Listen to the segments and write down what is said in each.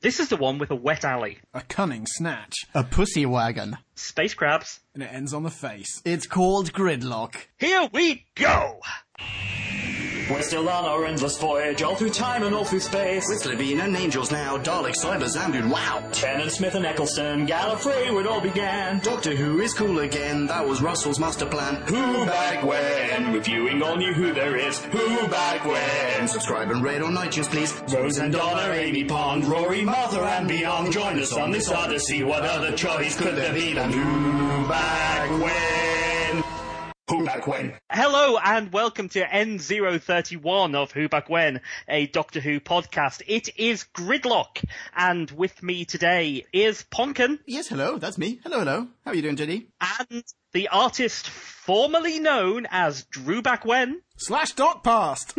This is the one with a wet alley. A cunning snatch. A pussy wagon. Space crabs. And it ends on the face. It's called Gridlock. Here we go! We're still on our endless voyage, all through time and all through space. With Slitheen and Angels now, Daleks, Cybers, and dude, wow! Tennant, Smith and Eccleston, Gallifrey, where it all began. Doctor Who is cool again, that was Russell's master plan. Who back when? Reviewing all new Who there is. Who back when? Subscribe and rate on iTunes, please. Rose and Donna, Amy Pond, Rory, Martha and beyond. Join us on this odyssey, what other choice could there be than Who back when? Who Back When? Hello and welcome to N031 of Who Back When, a Doctor Who podcast. It is Gridlock, and with me today is Ponkin. Yes, hello, that's me. Hello. How are you doing, JD? And the artist formerly known as Drew Back When. / Doc Past.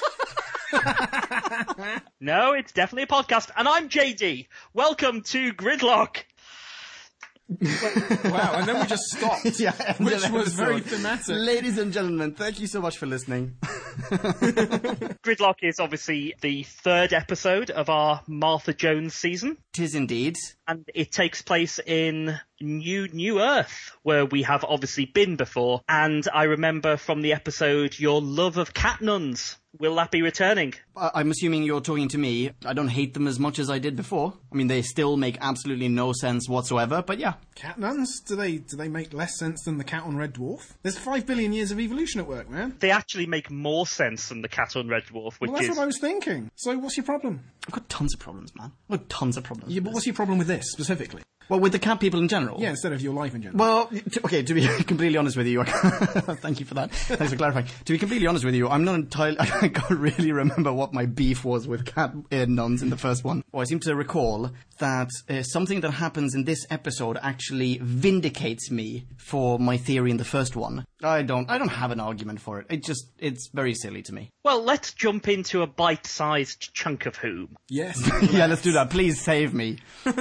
No, it's definitely a podcast, and I'm JD. Welcome to Gridlock. Wow, and then we just stopped, Yeah, which was very thematic. Ladies and gentlemen, thank you so much for listening. Gridlock is obviously the third episode of our Martha Jones season, 'Tis indeed. and it takes place in New Earth, where we have obviously been before. And I remember from the episode your love of cat nuns. Will that be returning? I'm assuming you're talking to me. I don't hate them as much as I did before. I mean, they still make absolutely no sense whatsoever, but yeah. Cat nuns? Do they make less sense than the cat on Red Dwarf? There's 5 billion years of evolution at work, man. They actually make more sense than the cat on Red Dwarf, which Well, that's is... what I was thinking. So what's your problem? I've got tons of problems, man. I've got tons of problems. Yeah, but what's your problem with this, specifically? Well, with the cat people in general? Yeah, instead of your life in general. Well, okay, to be completely honest with you, thank you for that. Thanks for clarifying. To be completely honest with you, I'm not entirely, I can't really remember what my beef was with cat nuns in the first one. Well, I seem to recall that something that happens in this episode actually vindicates me for my theory in the first one. I don't have an argument for it. It's very silly to me. Well, let's jump into a bite-sized chunk of Who. Yes. Yeah, let's do that. Please save me.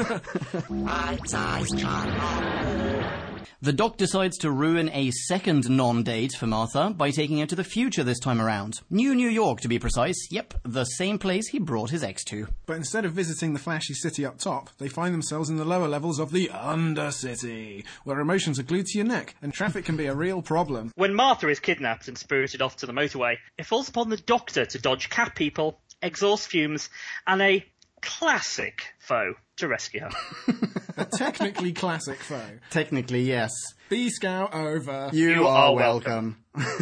The Doc decides to ruin a second non-date for Martha by taking her to the future this time around. New York, to be precise. Yep, the same place he brought his ex to. But instead of visiting the flashy city up top, they find themselves in the lower levels of the Undercity, where emotions are glued to your neck and traffic can be a real problem. When Martha is kidnapped and spirited off to the motorway, it falls upon the Doctor to dodge cat people, exhaust fumes, and a classic foe to rescue her. A technically classic foe. Technically, yes. B-Scout over. You are are welcome.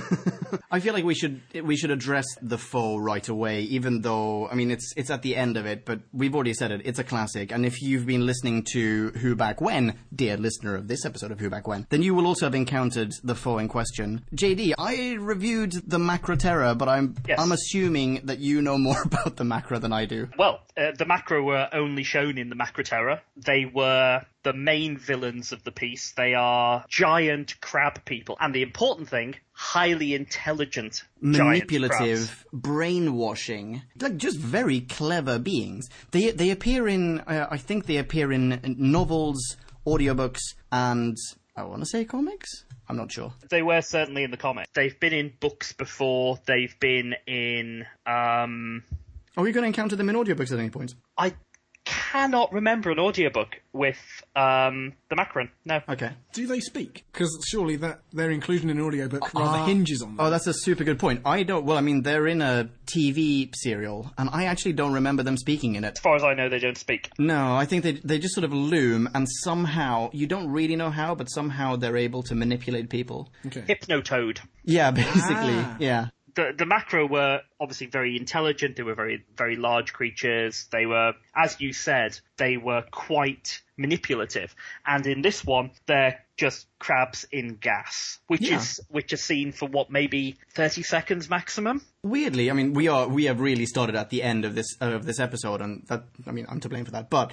I feel like we should address the foe right away, even though, I mean, it's at the end of it, but we've already said it, it's a classic, and if you've been listening to Who Back When, dear listener of this episode of Who Back When, then you will also have encountered the foe in question. JD, I reviewed the Macra Terror, but I'm assuming that you know more about the Macra than I do. Well, the Macra were only shown in the Macra Terror. They were the main villains of the piece. They are giant crab people. And the important thing, highly intelligent Manipulative, giant crabs. brainwashing, like just very clever beings. They appear in, I think they appear in novels, audiobooks, and I want to say comics? I'm not sure. They were certainly in the comics. They've been in books before. They've been in... Are we going to encounter them in audiobooks at any point? I cannot remember an audiobook with the Macron. No. Okay. Do they speak? Because surely that their inclusion in an audiobook rather hinges on that. Oh, that's a super good point. They're in a TV serial, and I actually don't remember them speaking in it. As far as I know, they don't speak. No, I think they just sort of loom, and somehow, you don't really know how, but somehow they're able to manipulate people. Okay. Hypnotoad. Yeah, basically, yeah. The Macro were obviously very intelligent. They were very, very large creatures. They were, as you said, they were quite manipulative. And in this one, they're just crabs in gas, which is seen for maybe 30 seconds maximum. Weirdly, I mean, we have really started at the end of this episode, and that, I mean, I'm to blame for that. But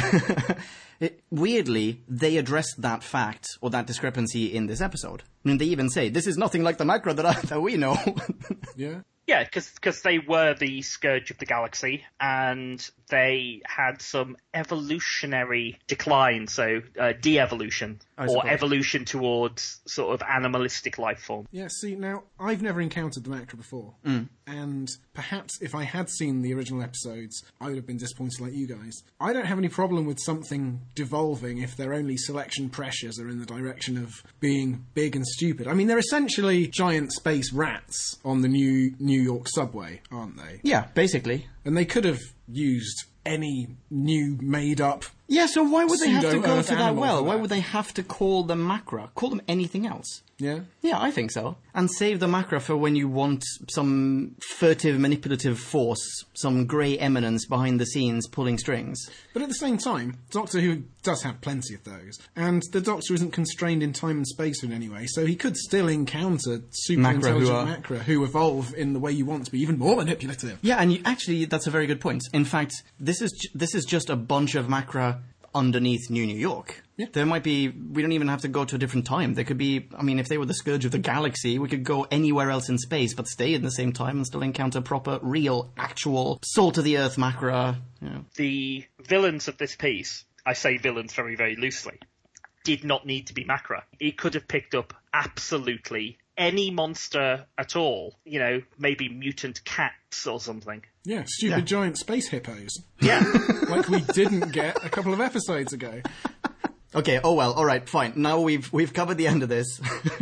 weirdly, they addressed that fact or that discrepancy in this episode. I mean, they even say this is nothing like the Macra that we know. Yeah. Yeah, because they were the scourge of the galaxy, and they had some evolutionary decline, so de-evolution, or evolution towards sort of animalistic life form. Yeah, see, now, I've never encountered the Macra before, and perhaps if I had seen the original episodes, I would have been disappointed like you guys. I don't have any problem with something devolving if their only selection pressures are in the direction of being big and stupid. I mean, they're essentially giant space rats on the New York subway, aren't they? Yeah, basically. And they could have used any new made-up... Yeah, so why would they have to go pseudo-Earth to that animal well? for Why that? would they have to call them Macra? Call them anything else. Yeah? Yeah, I think so. And save the Macra for when you want some furtive, manipulative force, some grey eminence behind the scenes pulling strings. But at the same time, Doctor Who does have plenty of those, and the Doctor isn't constrained in time and space in any way, so he could still encounter super intelligent Macra who evolve in the way you want to be even more manipulative. Yeah, and actually, that's a very good point. In fact, this is just a bunch of Macra underneath New York. Yeah. There might be, we don't even have to go to a different time. There could be, I mean, if they were the scourge of the galaxy, we could go anywhere else in space, but stay in the same time and still encounter proper, real, actual, salt-of-the-earth Macra. You know. The villains of this piece, I say villains very, very loosely, did not need to be Macra. He could have picked up absolutely any monster at all. You know, maybe mutant cats or something. Yeah, stupid giant space hippos. Yeah. Like we didn't get a couple of episodes ago. Okay, oh well, alright, fine. Now we've covered the end of this.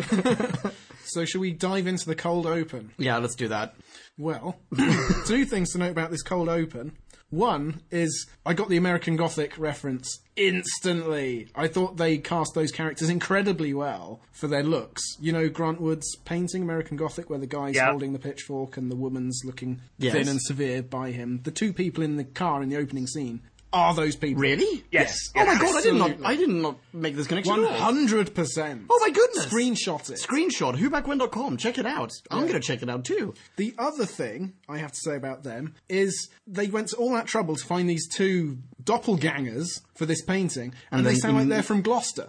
So shall we dive into the cold open? Yeah, let's do that. Well, two things to note about this cold open. One is I got the American Gothic reference instantly. I thought they cast those characters incredibly well for their looks. You know Grant Wood's painting, American Gothic, where the guy's holding the pitchfork and the woman's looking thin and severe by him. The two people in the car in the opening scene are those people. Really? Yes. Oh my god, Absolutely. I did not make this connection at all. 100%. Oh my goodness. Screenshot it. Screenshot, whobackwhen.com, check it out. I'm going to check it out too. The other thing I have to say about them is they went to all that trouble to find these two doppelgangers for this painting, and they sound like they're from Gloucester.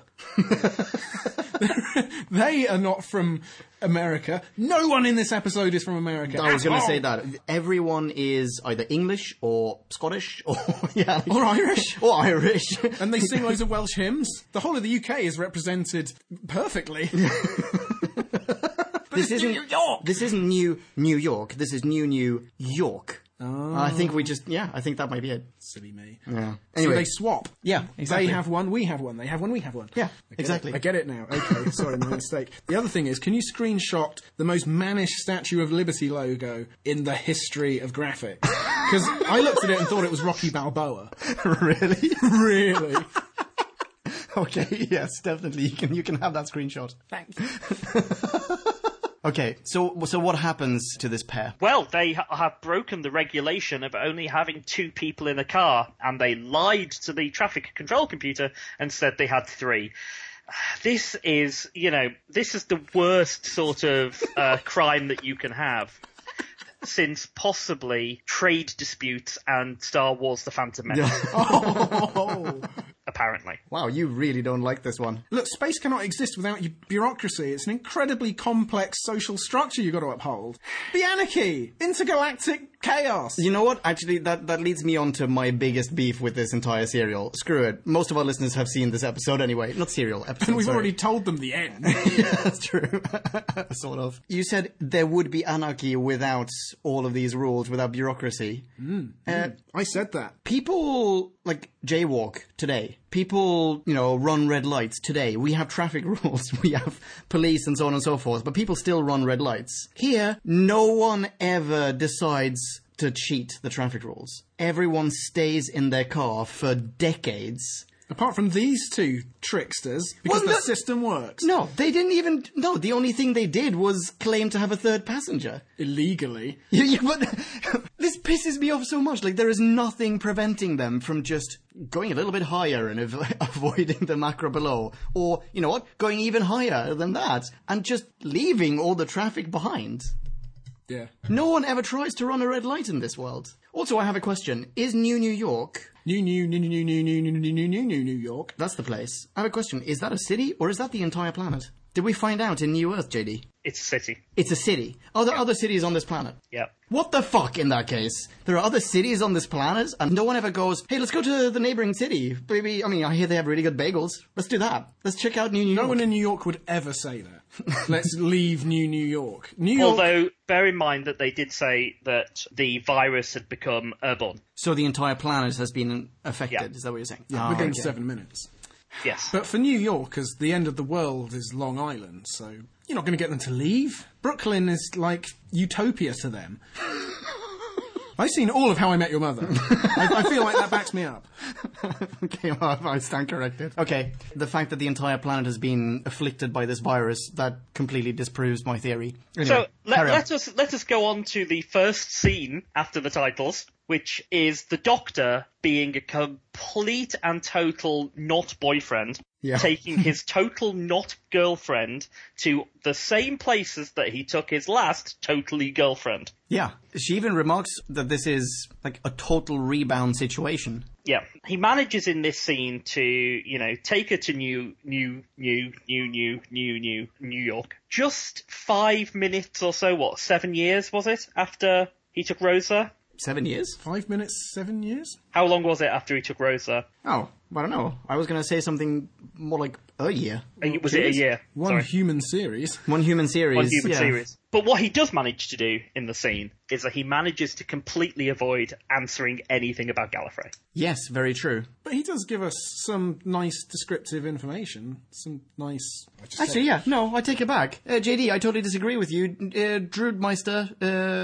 They are not from America. No one in this episode is from America. I was at going to all. say that. Everyone is either English or Scottish or, Or Irish. Or Irish. And they sing loads of Welsh hymns. The whole of the UK is represented perfectly. This isn't New York. This isn't New York. This is New York. Oh. I think I think that might be it. Silly me. Yeah. So Anyway, they swap. Yeah, exactly. They have one, we have one. They have one, we have one. Yeah, I get exactly. it. I get it now. Okay, sorry, my mistake. The other thing is, can you screenshot the most mannish Statue of Liberty logo in the history of graphics? Because I looked at it and thought it was Rocky Balboa. Really? Really? Okay, yes, definitely. You can have that screenshot. Thanks. Okay, so what happens to this pair? Well, they have broken the regulation of only having two people in a car, and they lied to the traffic control computer and said they had three. This is the worst sort of crime that you can have since possibly trade disputes and Star Wars The Phantom Menace. Oh. Apparently. Wow, you really don't like this one. Look, space cannot exist without bureaucracy. It's an incredibly complex social structure you've got to uphold. Be anarchy! Intergalactic chaos! You know what? Actually, that leads me on to my biggest beef with this entire serial. Screw it. Most of our listeners have seen this episode anyway. Not serial, episode, And we've sorry. already told them the end. Yeah, that's true. Sort of. You said there would be anarchy without all of these rules, without bureaucracy. I said that. People, like, jaywalk today. People, run red lights today. We have traffic rules. We have police and so on and so forth. But people still run red lights. Here, no one ever decides to cheat the traffic rules. Everyone stays in their car for decades. Apart from these two tricksters, because Well, the system works. No, they didn't even... No, the only thing they did was claim to have a third passenger. Illegally. Yeah, but this pisses me off so much. Like, there is nothing preventing them from just going a little bit higher and avoiding the Macra below. Or, you know what, going even higher than that and just leaving all the traffic behind. Yeah. No one ever tries to run a red light in this world. Also, I have a question. Is New York... New York. That's the place. I have a question. Is that a city or is that the entire planet? Did we find out in New Earth, JD? It's a city. It's a city. Are there other cities on this planet? Yeah. What the fuck in that case? There are other cities on this planet and no one ever goes, hey, let's go to the neighboring city. Maybe, I mean, I hear they have really good bagels. Let's do that. Let's check out New York. No one in New York would ever say that. Let's leave New York. New York. Although, bear in mind that they did say that the virus had become airborne. So the entire planet has been affected, Yeah. is that what you're saying? Yeah, within 7 minutes. Yes. But for New York, as the end of the world is Long Island, so you're not going to get them to leave. Brooklyn is like utopia to them. I've seen all of How I Met Your Mother. I feel like that backs me up. Okay, well, I stand corrected. Okay, the fact that the entire planet has been afflicted by this virus, that completely disproves my theory. Anyway, So carry on. let us go on to the first scene after the titles, which is the Doctor being a complete and total not boyfriend, Yeah. taking his total not girlfriend to the same places that he took his last totally girlfriend. Yeah, she even remarks that this is like a total rebound situation. Yeah, he manages in this scene to, you know, take her to New York. Just 5 minutes or so, 7 years was it, after he took Rosa? 7 years? 5 minutes, 7 years? How long was it after he took Rosa? Oh, I don't know. I was going to say something more like a year. Was it a year? One Sorry. human series. One human series. One human yeah. series. But what he does manage to do in the scene is that he manages to completely avoid answering anything about Gallifrey. Yes, very true. But he does give us some nice descriptive information. Some nice... Actually, yeah, no, I take it back. JD, I totally disagree with you. Droobmeister,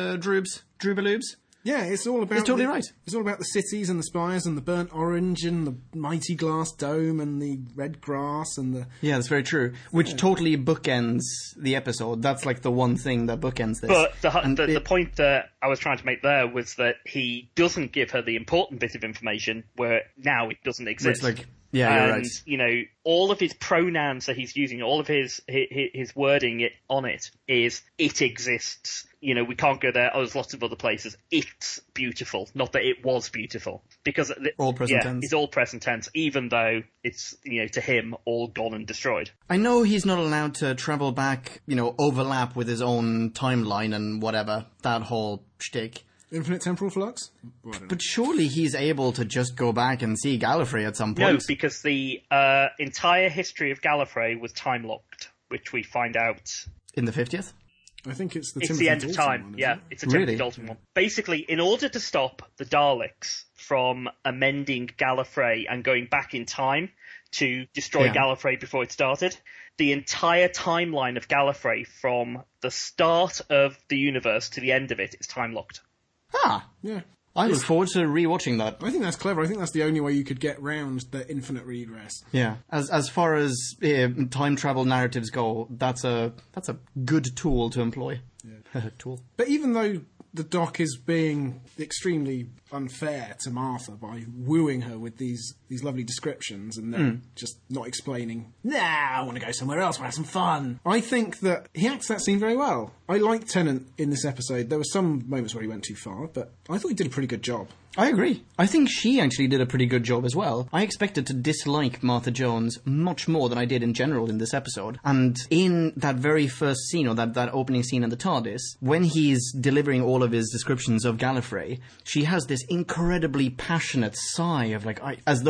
Droobaloobs. Yeah, it's all about... It's totally right. It's all about the cities and the spires and the burnt orange and the mighty glass dome and the red grass and the... Yeah, that's very true. Which totally bookends the episode. That's like the one thing that bookends this. But the point that I was trying to make there was that he doesn't give her the important bit of information where now it doesn't exist. It's like, yeah, you're right. You know, all of his pronouns that he's using, all of his wording on it is, it exists. You know, we can't go there. Oh, there's lots of other places. It's beautiful. Not that it was beautiful. Because all present tense. It's all present tense, even though it's, you know, to him, all gone and destroyed. I know he's not allowed to travel back, you know, overlap with his own timeline and whatever, that whole shtick. Infinite temporal flux? Well, I don't know. But surely he's able to just go back and see Gallifrey at some No, point. because the entire history of Gallifrey was time-locked, which we find out... In the 50th? I think it's the It's Timothy the end of Dalton time, one, isn't yeah. it? It's a Timothy Really? Dalton one. Basically, in order to stop the Daleks from amending Gallifrey and going back in time to destroy Yeah. Gallifrey before it started, the entire timeline of Gallifrey from the start of the universe to the end of it is time-locked. Ah, Yeah. I look forward to rewatching that. I think that's clever. I think that's the only way you could get round the infinite regress. Yeah, as far as time travel narratives go, that's a good tool to employ. Yeah. Tool. But even though the Doc is being extremely unfair to Martha by wooing her with these lovely descriptions and then just not explaining, nah, I want to go somewhere else, I want to have some fun. I think that he acts that scene very well. I liked Tennant in this episode. There were some moments where he went too far, but I thought he did a pretty good job. I agree. I think she actually did a pretty good job as well. I expected to dislike Martha Jones much more than I did in general in this episode. And in that very first scene, or that opening scene in the TARDIS, when he's delivering all of his descriptions of Gallifrey, she has this incredibly passionate sigh of like,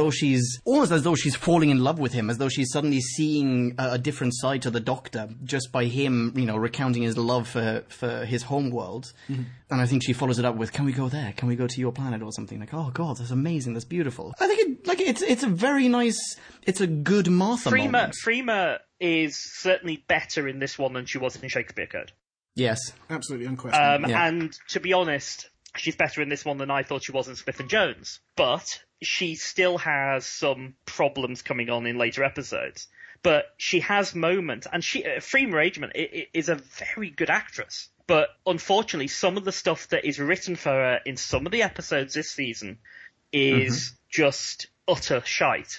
almost as though she's falling in love with him, as though she's suddenly seeing a different side to the Doctor just by him, you know, recounting his love for his home world. Mm-hmm. And I think she follows it up with, can we go there? Can we go to your planet or something? Like, oh God, that's amazing. That's beautiful. I think it's a very nice, it's a good Martha moment. Freema is certainly better in this one than she was in Shakespeare Code. Yes. Absolutely unquestionable. Yeah. And to be honest, she's better in this one than I thought she was in Smith and Jones. But she still has some problems coming on in later episodes. But she has moments, and Freema Agyeman is a very good actress. But unfortunately, some of the stuff that is written for her in some of the episodes this season is just utter shite.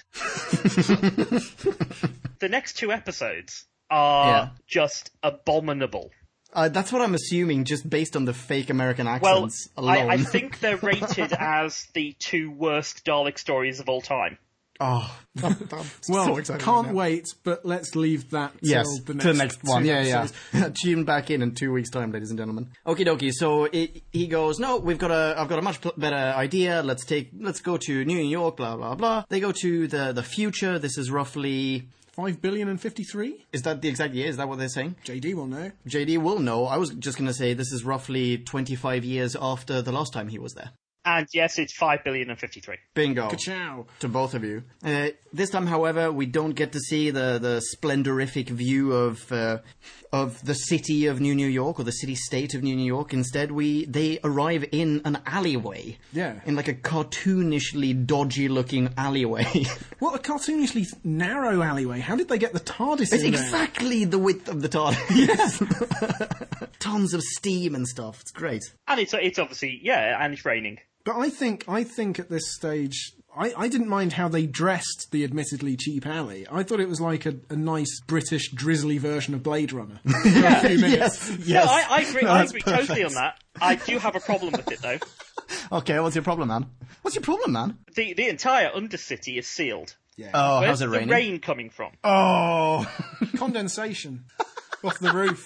The next two episodes are just abominable. That's what I'm assuming, just based on the fake American Well, accents alone. I think they're rated as the two worst Dalek stories of all time. Oh, I'm Well, so excited can't right now. wait, but let's leave that till Yes, the to the next one. two Yeah. episodes. Tune back in 2 weeks' time, ladies and gentlemen. Okie dokie. So he goes, no, I've got a much better idea. Let's go to New York. Blah blah blah. They go to the future. This is roughly. 5,053,000,053? Is that the exact year? Is that what they're saying? JD will know. JD will know. I was just going to say this is roughly 25 years after the last time he was there. And yes, it's 5,053,000,000. Bingo. Ka-chow. To both of you. This time, however, we don't get to see the splendorific view of the city of New York, or the city-state of New York. Instead, they arrive in an alleyway. Yeah. In like a cartoonishly dodgy-looking alleyway. What a cartoonishly narrow alleyway. How did they get the TARDIS It's in there? exactly the width of the TARDIS. Tons of steam and stuff. It's great. And it's obviously, and it's raining. But I think at this stage, I didn't mind how they dressed the admittedly cheap alley. I thought it was like a nice British drizzly version of Blade Runner. Yes. No, I agree. No, I that's agree perfect. totally on that. I do have a problem with it though. Okay, what's your problem, man? What's your problem, man? The entire Undercity is sealed. Oh, Where's how's it the raining? rain coming from? Oh. Condensation off the roof.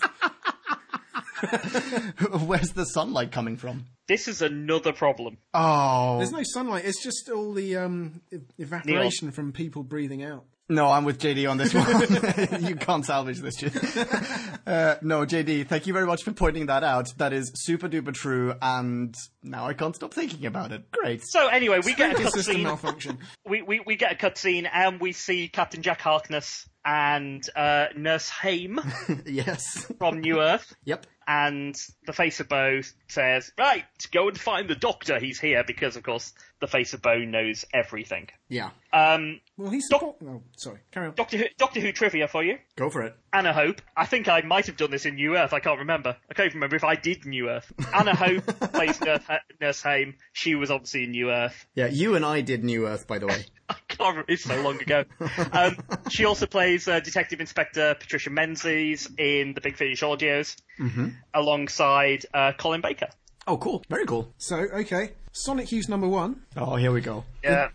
Where's the sunlight coming from? This is another problem. Oh. There's no sunlight. It's just all the evaporation from people breathing out. No, I'm with JD on this one. You can't salvage this shit. No, JD, thank you very much for pointing that out. That is super duper true, and now I can't stop thinking about it. Great. So anyway, we get a Sprinkler system cutscene. malfunction. We get a cutscene, and we see Captain Jack Harkness and Nurse Haim Yes. from New Earth. Yep. And the Face of Bow says, right, go and find the Doctor. He's here because, of course, the Face of Bow knows everything. Yeah. Well, he's... Oh, sorry. Carry on. Doctor Who trivia for you. Go for it. Anna Hope. I think I might have done this in New Earth. I can't remember. I can't even remember if I did New Earth. Anna Hope plays Nurse Haim. She was obviously in New Earth. Yeah, you and I did New Earth, by the way. I can't remember. It's so long ago. She also plays Detective Inspector Patricia Menzies in the Big Finish audios, alongside Colin Baker. Oh, cool. Very cool. So, okay. Sonic Hughes number 1. Oh, here we go. Yeah.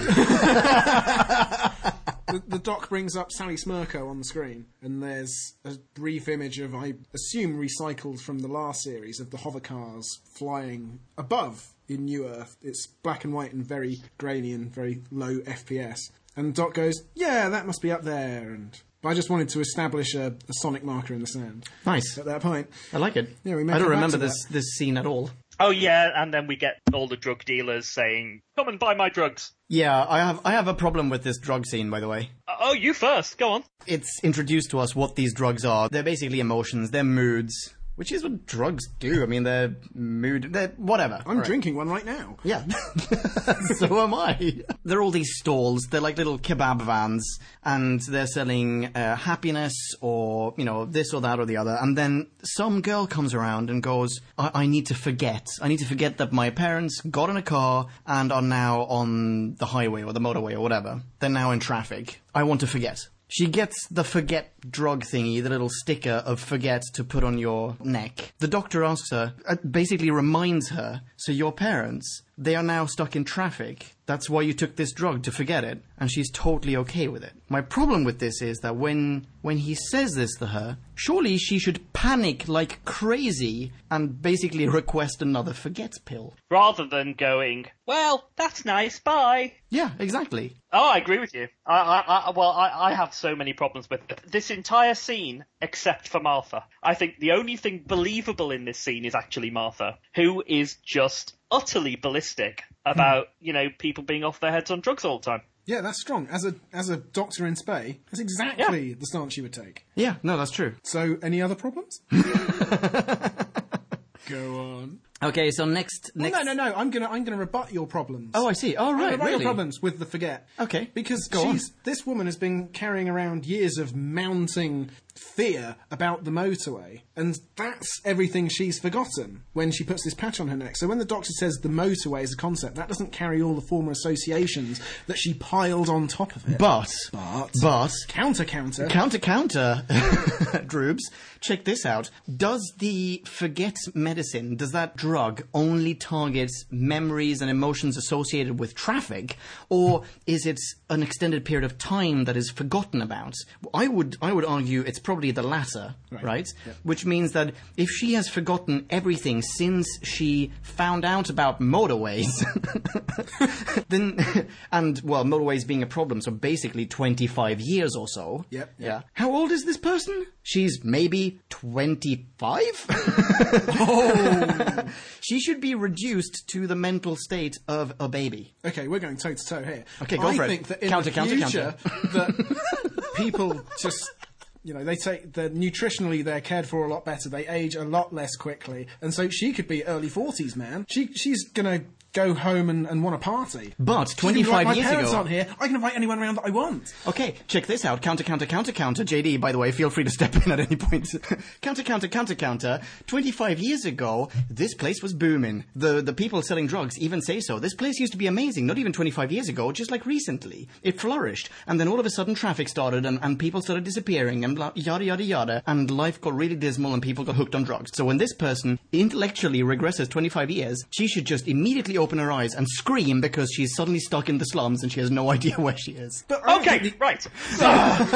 The doc brings up Sally Smirko on the screen, and there's a brief image of, I assume, recycled from the last series of the hover cars flying above in New Earth. It's black and white and very grainy and very low FPS. And Doc goes, yeah, that must be up there. But I just wanted to establish a sonic marker in the sand. Nice. At that point. I like it. Yeah, we may I don't come back remember to this scene at all. Oh yeah, and then we get all the drug dealers saying, "Come and buy my drugs." Yeah, I have a problem with this drug scene, by the way. Oh, you first. Go on. It's introduced to us what these drugs are. They're basically emotions, they're moods, which is what drugs do. I mean, they're whatever. I'm Right. drinking one right now. Yeah. So am I. There are all these stalls. They're like little kebab vans, and they're selling happiness or, this or that or the other. And then some girl comes around and goes, I need to forget. I need to forget that my parents got in a car and are now on the highway or the motorway or whatever. They're now in traffic. I want to forget. She gets the forget drug thingy, the little sticker of forget to put on your neck. The doctor asks her, basically reminds her, so your parents, they are now stuck in traffic. That's why you took this drug, to forget it. And she's totally okay with it. My problem with this is that when he says this to her, surely she should panic like crazy and basically request another forget pill. Rather than going, well, that's nice, bye. Yeah, exactly. Oh, I agree with you. I have so many problems with it. This entire scene, except for Martha. I think the only thing believable in this scene is actually Martha, who is just utterly ballistic about, people being off their heads on drugs all the time. Yeah, that's strong. As a doctor in Spey, that's exactly the stance you would take. Yeah, no, that's true. So, any other problems? Go on. Okay, so next. No. I'm gonna rebut your problems. Oh, I see. Oh, I'm gonna right, rebut really? your problems with the forget. Okay, Because go on. this woman has been carrying around years of mounting fear about the motorway. And that's everything she's forgotten when she puts this patch on her neck. So when the Doctor says the motorway is a concept, that doesn't carry all the former associations that she piled on top of it. But counter. Droobs, check this out. Does the forget medicine, does that drug only target memories and emotions associated with traffic, or is it an extended period of time that is forgotten about? I would argue it's probably the latter, right? Yep. Which means that if she has forgotten everything since she found out about motorways, then, and, well, motorways being a problem, so basically 25 years or so. Yep. Yeah. How old is this person? She's maybe 25? Oh! She should be reduced to the mental state of a baby. Okay, we're going toe to toe here. Okay, go for it. I think that in Counter. the future, that people just, they take nutritionally they're cared for a lot better. They age a lot less quickly, and so she could be early 40s, man. She's gonna go home and want a party. But She's gonna be like, 25 years my parents ago... aren't here. I can invite anyone around that I want. Okay, check this out. Counter. JD, by the way, feel free to step in at any point. Counter. 25 years ago, this place was booming. The people selling drugs even say so. This place used to be amazing, not even 25 years ago, just like recently. It flourished. And then all of a sudden traffic started and people started disappearing and yada. And life got really dismal and people got hooked on drugs. So when this person intellectually regresses 25 years, she should just immediately open her eyes and scream because she's suddenly stuck in the slums and she has no idea where she is. But Right. So,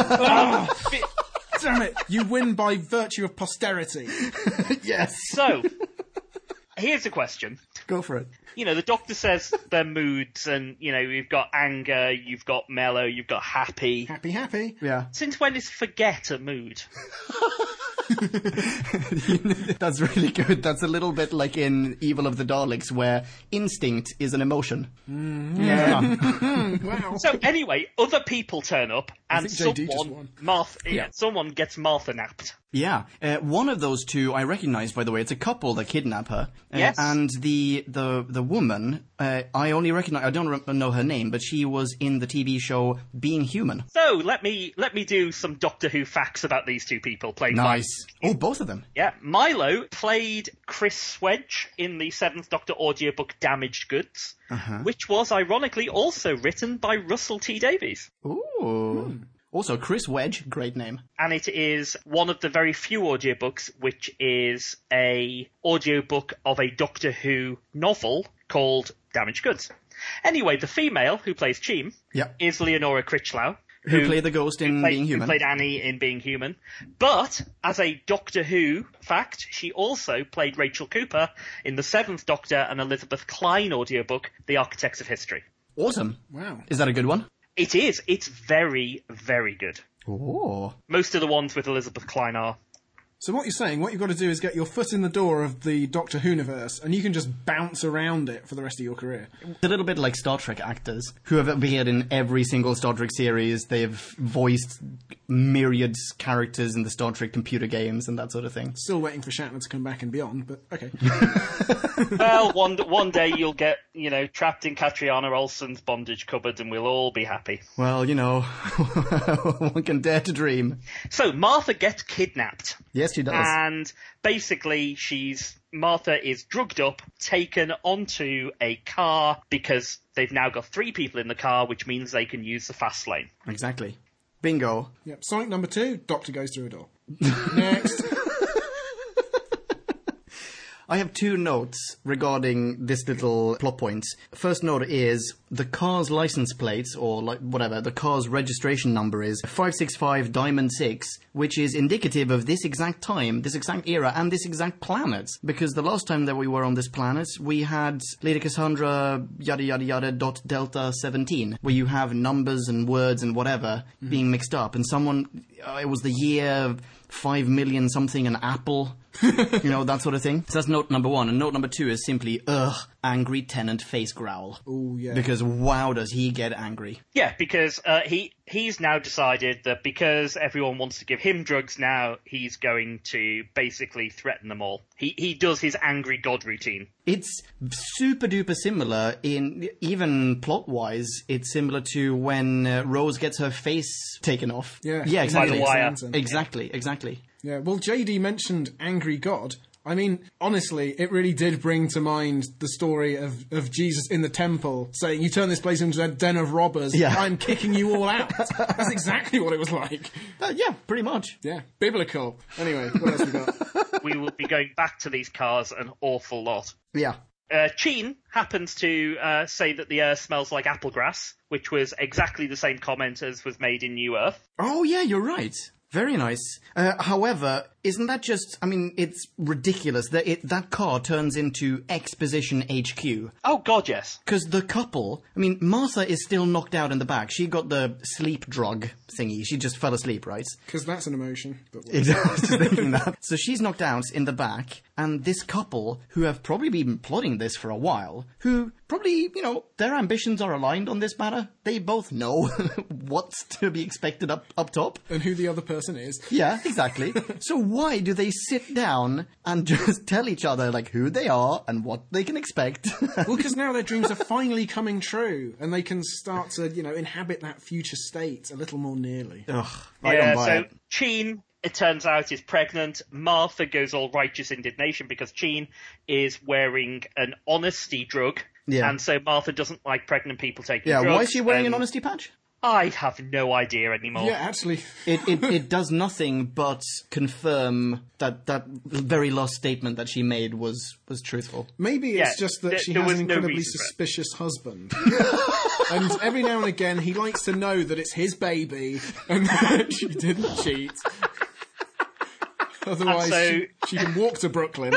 damn it! You win by virtue of posterity. Yes. So, here's a question. Go for it. The Doctor says their moods, and, you've got anger, you've got mellow, you've got happy. Happy. Yeah. Since when is forget a mood? That's really good. That's a little bit like in Evil of the Daleks, where instinct is an emotion. Wow. So anyway, other people turn up, and think JD just won. someone gets Martha napped. Yeah. One of those two I recognize, by the way. It's a couple that kidnap her. Yes. And the woman, I only recognize, I don't know her name, but she was in the TV show Being Human. So let me do some Doctor Who facts about these two people played by... Oh, both of them. Yeah, Milo played Chris Wedge in the 7th Doctor audiobook Damaged Goods, which was ironically also written by Russell T Davies. Ooh. Also, Chris Wedge, great name. And it is one of the very few audiobooks which is a audiobook of a Doctor Who novel called Damaged Goods. Anyway, the female who plays Cheem is Leonora Critchlow. Who played the ghost in Being Human. Who played Annie in Being Human. But, as a Doctor Who fact, she also played Rachel Cooper in the 7th Doctor and Elizabeth Klein audiobook, The Architects of History. Awesome. Wow. Is that a good one? It is. It's very, very good. Oh. Most of the ones with Elizabeth Klein are. So what you're saying, what you've got to do is get your foot in the door of the Doctor Who-niverse, and you can just bounce around it for the rest of your career. It's a little bit like Star Trek actors who have appeared in every single Star Trek series. They've voiced myriad characters in the Star Trek computer games and that sort of thing. Still waiting for Shatner to come back and beyond, but okay. Well, one day you'll get, trapped in Catriona Olsen's bondage cupboard and we'll all be happy. Well, one can dare to dream. So, Martha gets kidnapped. Yes, she does. And basically Martha is drugged up, taken onto a car because they've now got 3 people in the car, which means they can use the fast lane. Exactly. Bingo. Yep. Sonic number 2, Doctor goes through a door. Next. I have 2 notes regarding this little plot point. First note is the car's license plate, or the car's registration number is 565 Diamond 6, which is indicative of this exact time, this exact era, and this exact planet. Because the last time that we were on this planet, we had Lady Cassandra yada yada yada dot Delta 17, where you have numbers and words and whatever being mixed up, and it was the year 5 million something an apple. That sort of thing. So that's note number 1. And note number 2 is simply, angry tenant face growl. Oh, yeah. Because wow, does he get angry. Yeah, because he's now decided that because everyone wants to give him drugs now, he's going to basically threaten them all. He does his angry god routine. It's super duper similar in, even plot-wise, it's similar to when Rose gets her face taken off. Yeah. Yeah, exactly. By the wire. Exactly. Yeah, well, JD mentioned Angry God. I mean, honestly, it really did bring to mind the story of Jesus in the temple saying, you turn this place into a den of robbers, Yeah. I'm kicking you all out. That's exactly what it was like. Yeah, pretty much. Yeah, biblical. Anyway, what else we got? We will be going back to these cars an awful lot. Yeah. Cheen happens to say that the air smells like apple grass, which was exactly the same comment as was made in New Earth. Oh, yeah, you're right. Very nice. However, isn't that just... I mean, it's ridiculous that that car turns into Exposition HQ. Oh, God, yes. Because the couple... I mean, Martha is still knocked out in the back. She got the sleep drug thingy. She just fell asleep, right? Because that's an emotion. But Exactly. I was just thinking that. So she's knocked out in the back, and this couple, who have probably been plotting this for a while, who probably, their ambitions are aligned on this matter. They both know what's to be expected up top. and who the other person is. Yeah, exactly. So why do they sit down and just tell each other, like, who they are and what they can expect? Well, because now their dreams are finally coming true, and they can start to, inhabit that future state a little more nearly. Ugh, I Yeah, don't buy so it. Cheen, it turns out, is pregnant. Martha goes all righteous indignation because Cheen is wearing an honesty drug. Yeah. And so Martha doesn't like pregnant people taking Yeah, drugs. why is she wearing an and honesty patch? I have no idea anymore. Yeah, actually, It does nothing but confirm that very last statement that she made was truthful. maybe it's Yeah, just that she there has was an no incredibly reason for it. suspicious husband. And every now and again, he likes to know that it's his baby and that she didn't cheat. Otherwise, And so- she can walk to Brooklyn.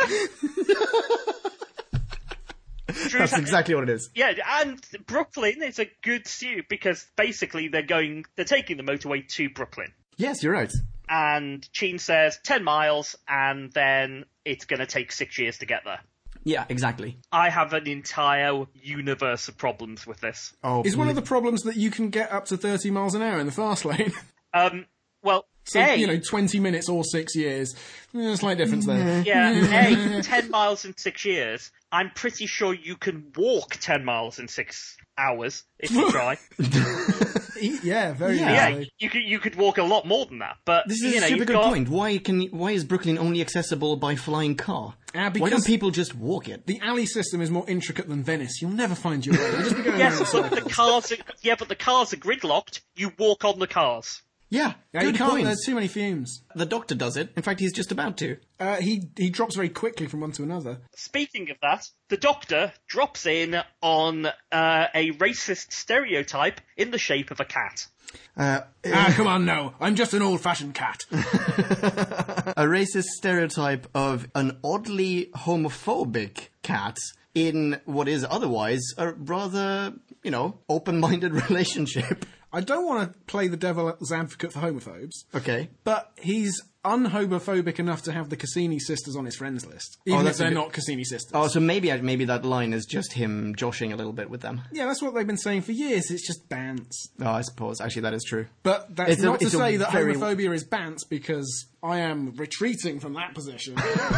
That's exactly what it is. Yeah, and Brooklyn is a good suit because basically they're taking the motorway to Brooklyn. Yes, you're right. And Cheen says 10 miles and then it's going to take 6 years to get there. Yeah, exactly. I have an entire universe of problems with this. Oh, Is one of the problems that you can get up to 30 miles an hour in the fast lane? Well, So, 20 minutes or 6 years. Slight difference there. yeah, 10 miles in 6 years. I'm pretty sure you can walk 10 miles in 6 hours if you try. Yeah, very Yeah, easily. you could walk a lot more than that. But This is a super good point. Why is Brooklyn only accessible by flying car? Why because- don't people just walk it? The alley system is more intricate than Venice. You'll never find your way. You'll just be going around in Yes, but the circles. cars are gridlocked. You walk on the cars. Yeah, Yeah, you good can't. point. There's too many fumes. The doctor does it. In fact, he's just about to. He drops very quickly from one to another. Speaking of that, the Doctor drops in on a racist stereotype in the shape of a cat. Come on, no. I'm just an old-fashioned cat. A racist stereotype of an oddly homophobic cat in what is otherwise a rather, open-minded relationship. I don't want to play the devil's advocate for homophobes, Okay. but he's unhomophobic enough to have the Cassini sisters on his friends list, even if that's a they're good- not Cassini sisters. Oh, so maybe that line is just him joshing a little bit with them. Yeah, that's what they've been saying for years. It's just bants. Oh, I suppose. Actually, that is true. But that's It's a- not to it's a say that very- homophobia is bants, because I am retreating from that position.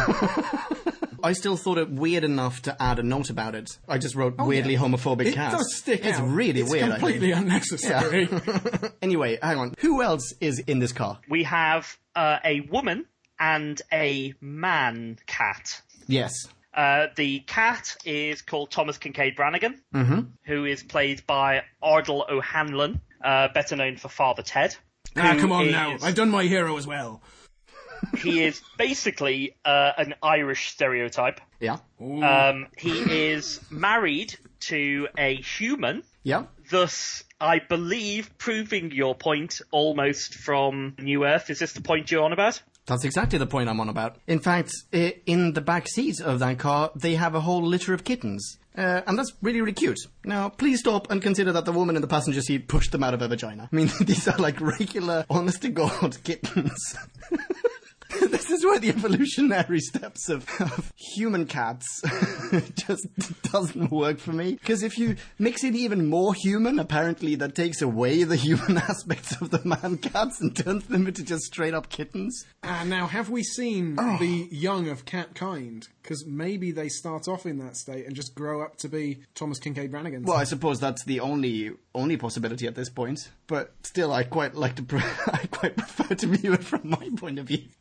I still thought it weird enough to add a note about it. I just wrote weirdly homophobic It cats. does stick It's out. really it's weird. completely unnecessary. Anyway, hang on. Who else is in this car? We have a woman and a man cat. Yes. The cat is called Thomas Kincaid Brannigan, who is played by Ardal O'Hanlon, better known for Father Ted. Come on who now. is- I've done my hero as well. He is basically an Irish stereotype. Yeah. He is married to a human, Yeah. thus, I believe, proving your point almost from New Earth. Is this the point you're on about? That's exactly the point I'm on about. In fact, in the back seat of that car, they have a whole litter of kittens. And that's really, really cute. Now, please stop and consider that the woman in the passenger seat pushed them out of her vagina. I mean, these are like regular, honest-to-God kittens. This is where the evolutionary steps of human cats just doesn't work for me. Because if you mix in even more human, apparently that takes away the human aspects of the man cats and turns them into just straight up kittens. Now, have we seen the young of cat kind? Because maybe they start off in that state and just grow up to be Thomas Kincaid Brannigan. Well, I suppose that's the only possibility at this point. But still, I quite like to. I quite prefer to view it from my point of view.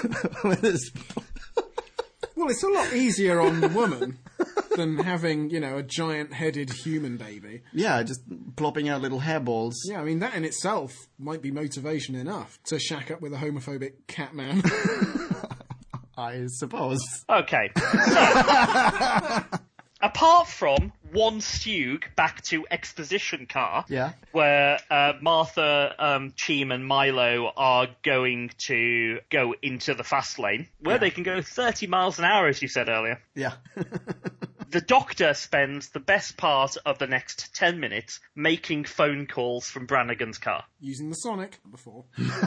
Well, it's a lot easier on the woman than having, a giant-headed human baby. Yeah, just plopping out little hairballs. Yeah, I mean, that in itself might be motivation enough to shack up with a homophobic cat man. I suppose. Okay. So, apart from one Stug back to exposition car, where Martha, Cheem and Milo are going to go into the fast lane, where they can go 30 miles an hour, as you said earlier. Yeah. The Doctor spends the best part of the next 10 minutes making phone calls from Brannigan's car. Using the Sonic before.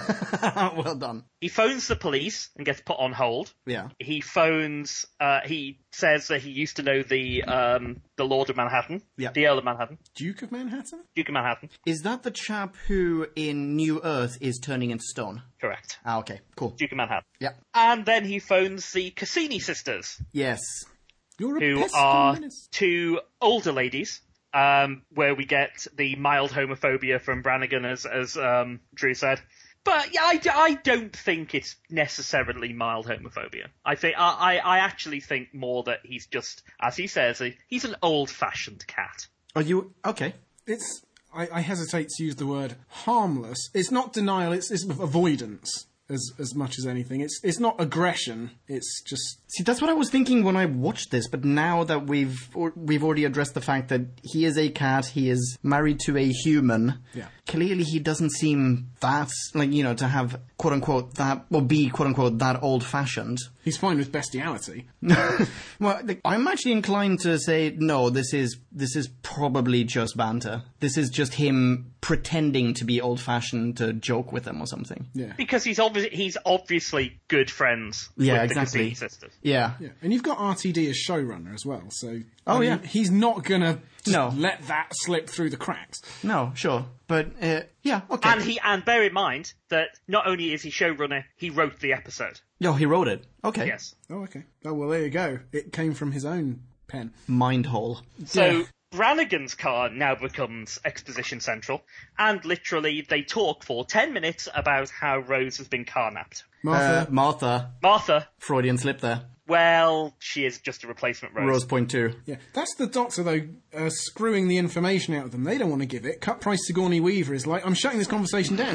Well done. He phones the police and gets put on hold. Yeah. He phones, he says that he used to know the Lord of Manhattan. Yeah. The Earl of Manhattan. Duke of Manhattan? Duke of Manhattan. Is that the chap who in New Earth is turning into stone? Correct. Ah, okay. Cool. Duke of Manhattan. Yeah. And then he phones the Cassini sisters, Yes. You're a who pesky are menace. two older ladies, where we get the mild homophobia from Brannigan, as Drew said. But yeah, I don't think it's necessarily mild homophobia. I actually think more that he's just, as he says, he's an old-fashioned cat. Are you okay? It's... I hesitate to use the word harmless. It's not denial, it's avoidance. As much as anything. It's not aggression, it's just... See, that's what I was thinking when I watched this, but now that we've already addressed the fact that he is a cat, he is married to a human, clearly he doesn't seem that, to have, quote-unquote, that, or be, quote-unquote, that old-fashioned. He's fine with bestiality. Well, I'm actually inclined to say, no, this is probably just banter. This is just him pretending to be old-fashioned to joke with them or something. Yeah. Because he's obviously good friends with the Cassini sisters. Yeah. Yeah. And you've got RTD as showrunner as well, so... he's not gonna let that slip through the cracks. No, sure. But, yeah, okay. And bear in mind that not only is he showrunner, he wrote the episode. No, he wrote it. Okay. Yes. Oh, okay. Oh, well, there you go. It came from his own pen. Mind hole. So Brannigan's car now becomes Exposition Central, and literally they talk for 10 minutes about how Rose has been carnapped. Martha. Freudian slip there. Well, she is just a replacement Rose. Rose point 2. Yeah, that's the Doctor, though, screwing the information out of them. They don't want to give it. Cut Price Sigourney Weaver is like, I'm shutting this conversation down.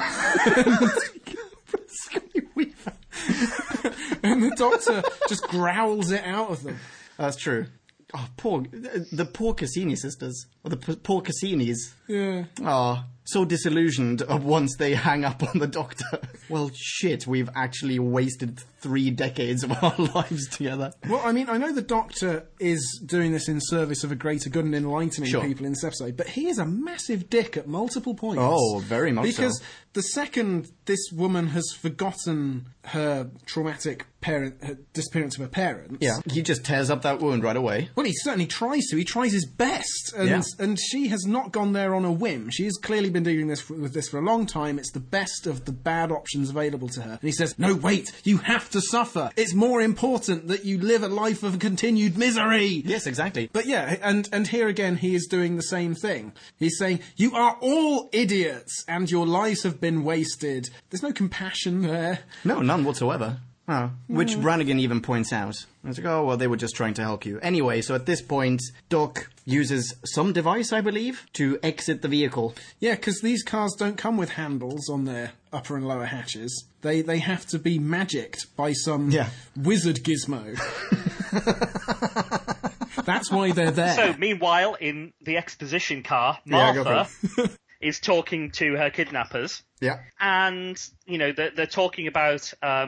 And the Doctor just growls it out of them. That's true. Oh, the poor Cassini sisters. Or the poor Cassinis. Yeah. Oh, so disillusioned once they hang up on the Doctor. Well, shit, we've actually wasted 3 decades of our lives together. Well, I mean, I know the Doctor is doing this in service of a greater good and enlightening people in this episode, but he is a massive dick at multiple points. Oh, very much so. Because the second this woman has forgotten her traumatic her disappearance of her parents... Yeah, he just tears up that wound right away. Well, he certainly tries to. He tries his best. And she has not gone there on a whim. She has clearly been dealing with this for a long time. It's the best of the bad options available to her. And he says, no, wait, you have to suffer. It's more important that you live a life of continued misery. Yes, exactly. But yeah, and here again, he is doing the same thing. He's saying, you are all idiots, and your lives have been wasted. There's no compassion there. No, none whatsoever. Oh, which Brannigan even points out. It's like, oh, well, they were just trying to help you. Anyway, so at this point, Doc uses some device, I believe, to exit the vehicle. Yeah, because these cars don't come with handles on their upper and lower hatches. They have to be magicked by some wizard gizmo. That's why they're there. So, meanwhile, in the exposition car, Martha is talking to her kidnappers. Yeah. And, they're talking about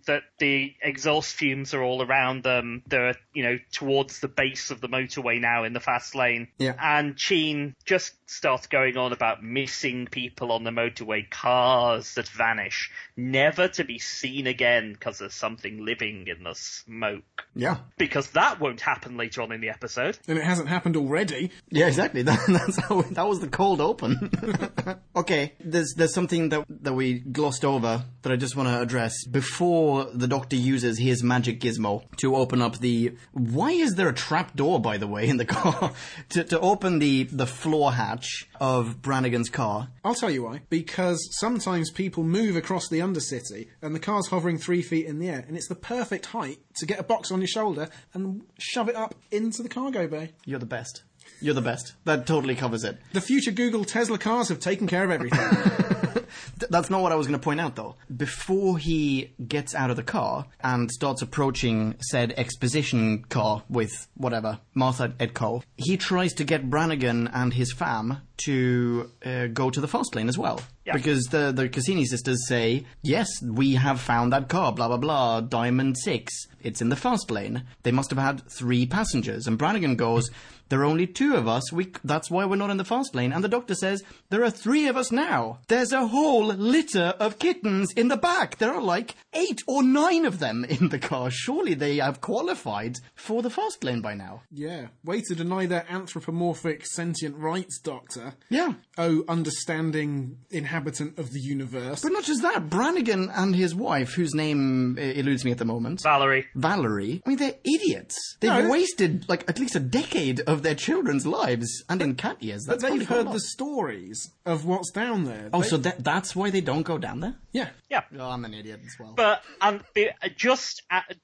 that the exhaust fumes are all around them. They're, towards the base of the motorway now in the fast lane. Yeah. And Sheen just starts going on about missing people on the motorway, cars that vanish, never to be seen again because there's something living in the smoke. Yeah. Because that won't happen later on in the episode. And it hasn't happened already. Yeah, exactly. That was the cold open. Okay, there's something that we glossed over that I just want to address. Before the Doctor uses his magic gizmo to open up the... Why is there a trap door, by the way, in the car? to open the floor hatch of Brannigan's car. I'll tell you why. Because sometimes people move across the Undercity and the car's hovering 3 feet in the air, and it's the perfect height to get a box on your shoulder and shove it up into the cargo bay. You're the best. You're the best. That totally covers it. The future Google Tesla cars have taken care of everything. That's not what I was going to point out, though. Before he gets out of the car and starts approaching said exposition car with whatever, Martha et Cole, he tries to get Brannigan and his fam to go to the fast lane as well. Yeah. Because the Cassini sisters say, yes, we have found that car, blah, blah, blah, Diamond 6. It's in the fast lane. They must have had 3 passengers. And Brannigan goes... There are only 2 of us. That's why we're not in the fast lane. And the Doctor says, there are 3 of us now. There's a whole litter of kittens in the back. There are like 8 or 9 of them in the car. Surely they have qualified for the fast lane by now. Yeah. Way to deny their anthropomorphic sentient rights, Doctor. Yeah. Oh, understanding inhabitant of the universe. But not just that. Brannigan and his wife, whose name eludes me at the moment. Valerie. I mean, they're idiots. They've wasted like at least a decade of their children's lives, and in cat years. But they've heard the stories of what's down there. Oh, so that's why they don't go down there? Yeah. Yeah. Oh, I'm an idiot as well. But just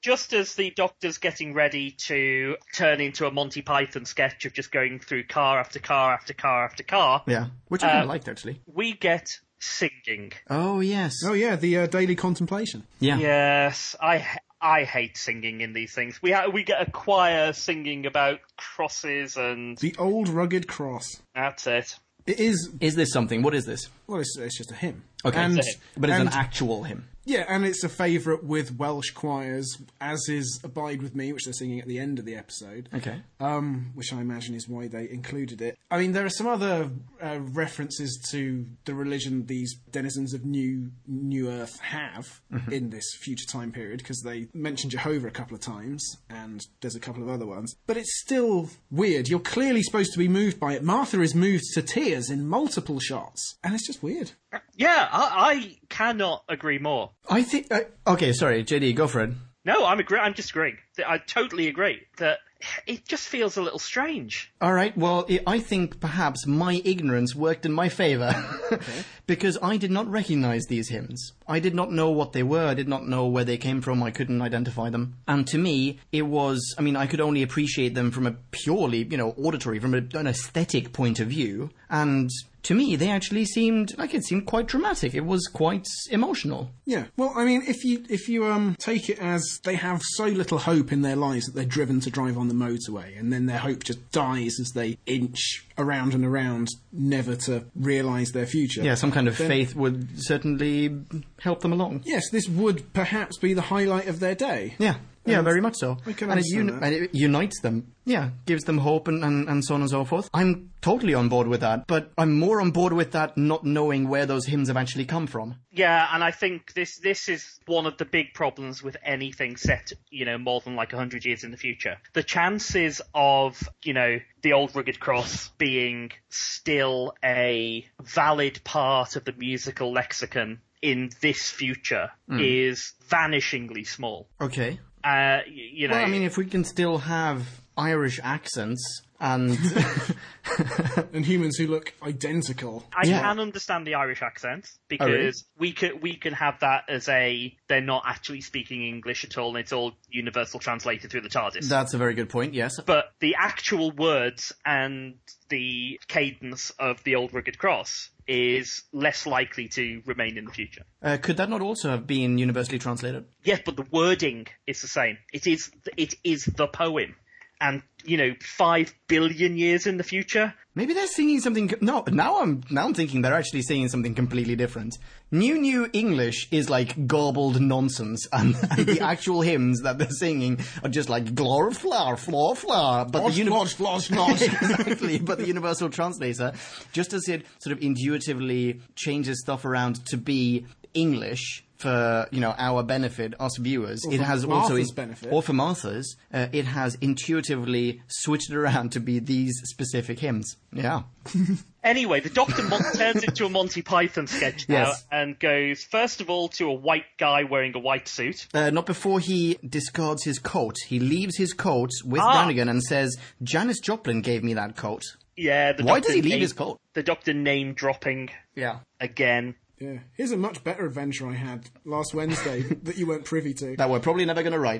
as the Doctor's getting ready to turn into a Monty Python sketch of just going through car after car after car after car. Yeah, which I kind of liked, actually. We get singing. Oh, yes. Oh, yeah, the daily contemplation. Yeah. Yes, I hate singing in these things. We get a choir singing about crosses and... The old rugged cross. That's it. It is... Is this something? What is this? Well, it's just a hymn. Okay. But it's an actual hymn. Yeah, and it's a favourite with Welsh choirs, as is Abide With Me, which they're singing at the end of the episode. Okay. Which I imagine is why they included it. I mean, there are some other references to the religion these denizens of New Earth have in this future time period, because they mention Jehovah a couple of times, and there's a couple of other ones. But it's still weird. You're clearly supposed to be moved by it. Martha is moved to tears in multiple shots, and it's just weird. Yeah, I cannot agree more. I think... okay, sorry, JD, go for it. No, I'm just agreeing. I totally agree that it just feels a little strange. All right, well, I think perhaps my ignorance worked in my favour. Okay. Because I did not recognise these hymns. I did not know what they were. I did not know where they came from. I couldn't identify them. And to me, it was... I mean, I could only appreciate them from a purely, auditory, from an aesthetic point of view. And... to me, they actually seemed quite dramatic. It was quite emotional. Yeah. Well, I mean, if you take it as they have so little hope in their lives that they're driven to drive on the motorway, and then their hope just dies as they inch around and around, never to realise their future. Yeah, some kind of faith would certainly help them along. Yes, this would perhaps be the highlight of their day. Yeah. Yeah, very much so. And it unites them. Yeah, gives them hope and so on and so forth. I'm totally on board with that, but I'm more on board with that not knowing where those hymns have actually come from. Yeah, and I think this is one of the big problems with anything set, more than like 100 years in the future. The chances of, the old rugged cross being still a valid part of the musical lexicon in this future is vanishingly small. Okay. Well, I mean, if we can still have Irish accents and and humans who look identical. I can understand the Irish accents because we can have that as they're not actually speaking English at all, and it's all universal translated through the TARDIS. That's a very good point, yes. But the actual words and the cadence of the old rugged cross is less likely to remain in the future. Could that not also have been universally translated? Yes, but the wording is the same. It is the poem. and, 5 billion years in the future. Maybe they're singing something. No, now I'm thinking they're actually singing something completely different. New English is like garbled nonsense, and the actual hymns that they're singing are just like glor flower, floor flower. But exactly. But the universal translator, just as it sort of intuitively changes stuff around to be English for our benefit, us viewers, it has also benefit, or for Martha's, it has intuitively switched it around to be these specific hymns. Yeah. Anyway, the Doctor turns into a Monty Python sketch now Yes. and goes, first of all, to a white guy wearing a white suit. Not before he discards his coat. He leaves his coat with Brannigan and says, Janis Joplin gave me that coat. Yeah. Why does he leave his coat? The Doctor name dropping. Yeah. Again. Yeah. Here's a much better adventure I had last Wednesday that you weren't privy to. That we're probably never going to write.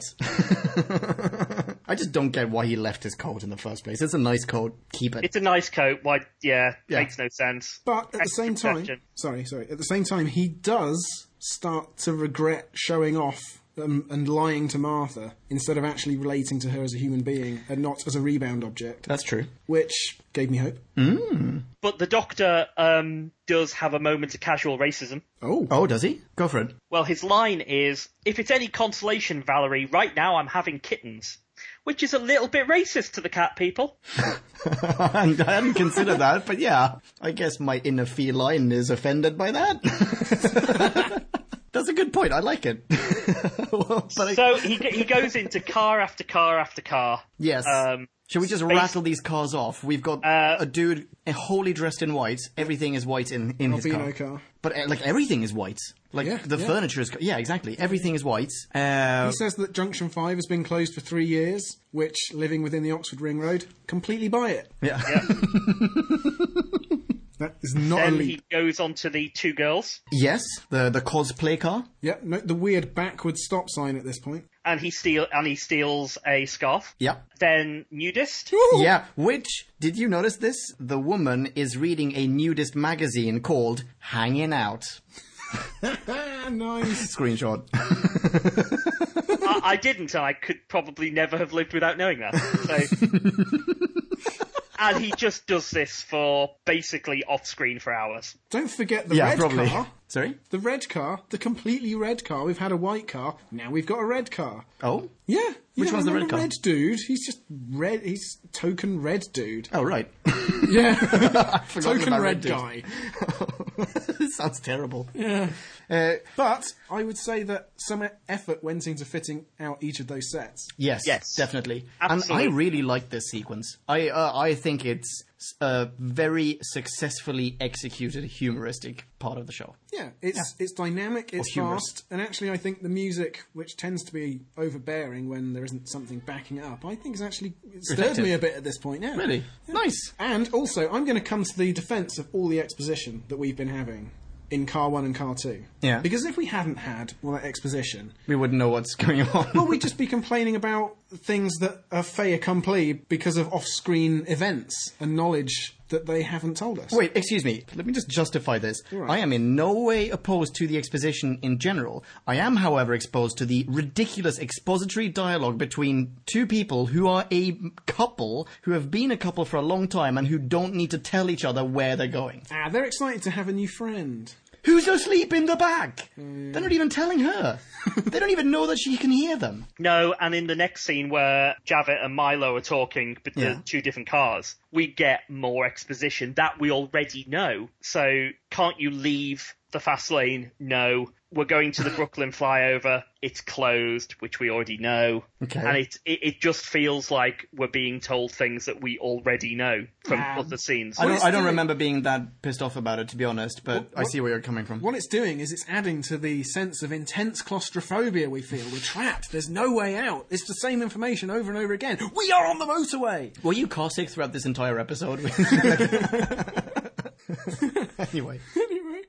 I just don't get why he left his coat in the first place. It's a nice coat. Keep it. It's a nice coat. Why? Yeah. Makes no sense. But at the same time, sorry. At the same time, he does start to regret showing off and lying to Martha instead of actually relating to her as a human being and not as a rebound object. That's true. Which gave me hope. But the Doctor does have a moment of casual racism. Oh, does he? Go for it. Well, his line is, if it's any consolation, Valerie, right now I'm having kittens. Which is a little bit racist to the cat people. I hadn't considered that, but yeah, I guess my inner feline is offended by that. That's a good point. I like it. So he goes into car after car after car. Yes. Shall we just rattle these cars off? We've got a dude wholly dressed in white. Everything is white in his car. But everything is white. The furniture is... Yeah, exactly. Everything is white. He says that Junction 5 has been closed for 3 years, which, living within the Oxford Ring Road, completely buy it. Yeah. That is not Then a leap. he goes on to the two girls. Yes, the cosplay car. Yeah, no, the weird backward stop sign at this point. And he steals a scarf. Yeah. Then nudist. Yeah, which, did you notice this? The woman is reading a nudist magazine called Hanging Out. Nice. Screenshot. I didn't, and I could probably never have lived without knowing that. So. And he just does this for basically off-screen for hours. Don't forget the red car. Sorry? The red car, the completely red car. We've had a white car, now we've got a red car. Oh? Yeah. Which one's the red car? Red dude. He's just red. He's token red dude. Oh, right. Yeah. Token red guy. This sounds terrible. Yeah. But I would say that some effort went into fitting out each of those sets. Yes, definitely. Absolutely. And I really like this sequence. I think it's a very successfully executed humoristic part of the show. Yeah, it's dynamic, it's fast, and actually I think the music, which tends to be overbearing when there isn't something backing it up, I think it stirred me a bit at this point, yeah. Really? Yeah. Nice. And also, I'm going to come to the defence of all the exposition that we've been having in Car 1 and Car 2. Yeah. Because if we hadn't had all that exposition... We wouldn't know what's going on. Well, we'd just be complaining about things that are fait accompli because of off-screen events and knowledge that they haven't told us. Wait, excuse me. Let me just justify this. Right. I am in no way opposed to the exposition in general. I am, however, exposed to the ridiculous expository dialogue between two people who are a couple, who have been a couple for a long time and who don't need to tell each other where they're going. They're excited to have a new friend. Who's asleep in the back? They're not even telling her. They don't even know that she can hear them. No, and in the next scene where Javet and Milo are talking, but the two different cars, we get more exposition that we already know. So, can't you leave the fast lane? No. We're going to the Brooklyn flyover. It's closed, which we already know. Okay. And it just feels like we're being told things that we already know from other scenes. I don't remember being that pissed off about it, to be honest, but I see where you're coming from. What it's doing is it's adding to the sense of intense claustrophobia we feel. We're trapped. There's no way out. It's the same information over and over again. We are on the motorway! Were you car sick throughout this entire episode? Anyway.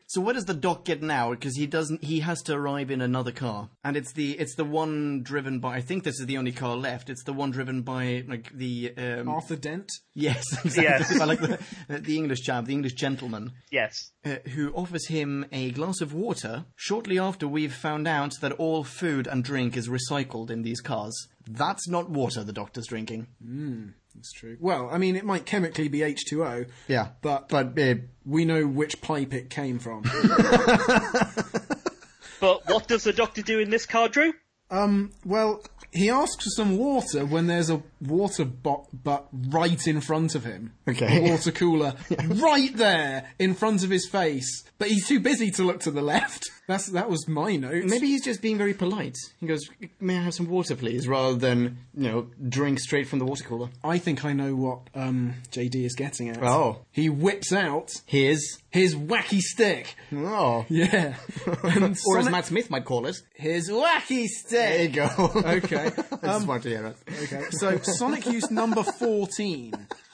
So where does the Doc get now? Because he has to arrive in another car. And it's the one driven by, I think this is the only car left. It's the one driven by, like, the... Arthur Dent? Yes, exactly. Yes. I like the English chap, the English gentleman. Yes. Who offers him a glass of water shortly after we've found out that all food and drink is recycled in these cars. That's not water the Doctor's drinking. That's true. Well, I mean, it might chemically be H2O. Yeah, But we know which pipe it came from. But what does the Doctor do in this car, Drew? Well, he asks for some water when there's a water butt right in front of him. Okay. A water cooler right there in front of his face. But he's too busy to look to the left. That was my note. Maybe he's just being very polite. He goes, "May I have some water, please?" Rather than, drink straight from the water cooler. I think I know what JD is getting at. Oh. He whips out His wacky stick. Oh. Yeah. And Or as Sonic- Matt Smith might call it. his wacky stick. There you go. Okay. I just wanted to hear it. Okay, so Sonic use number 14.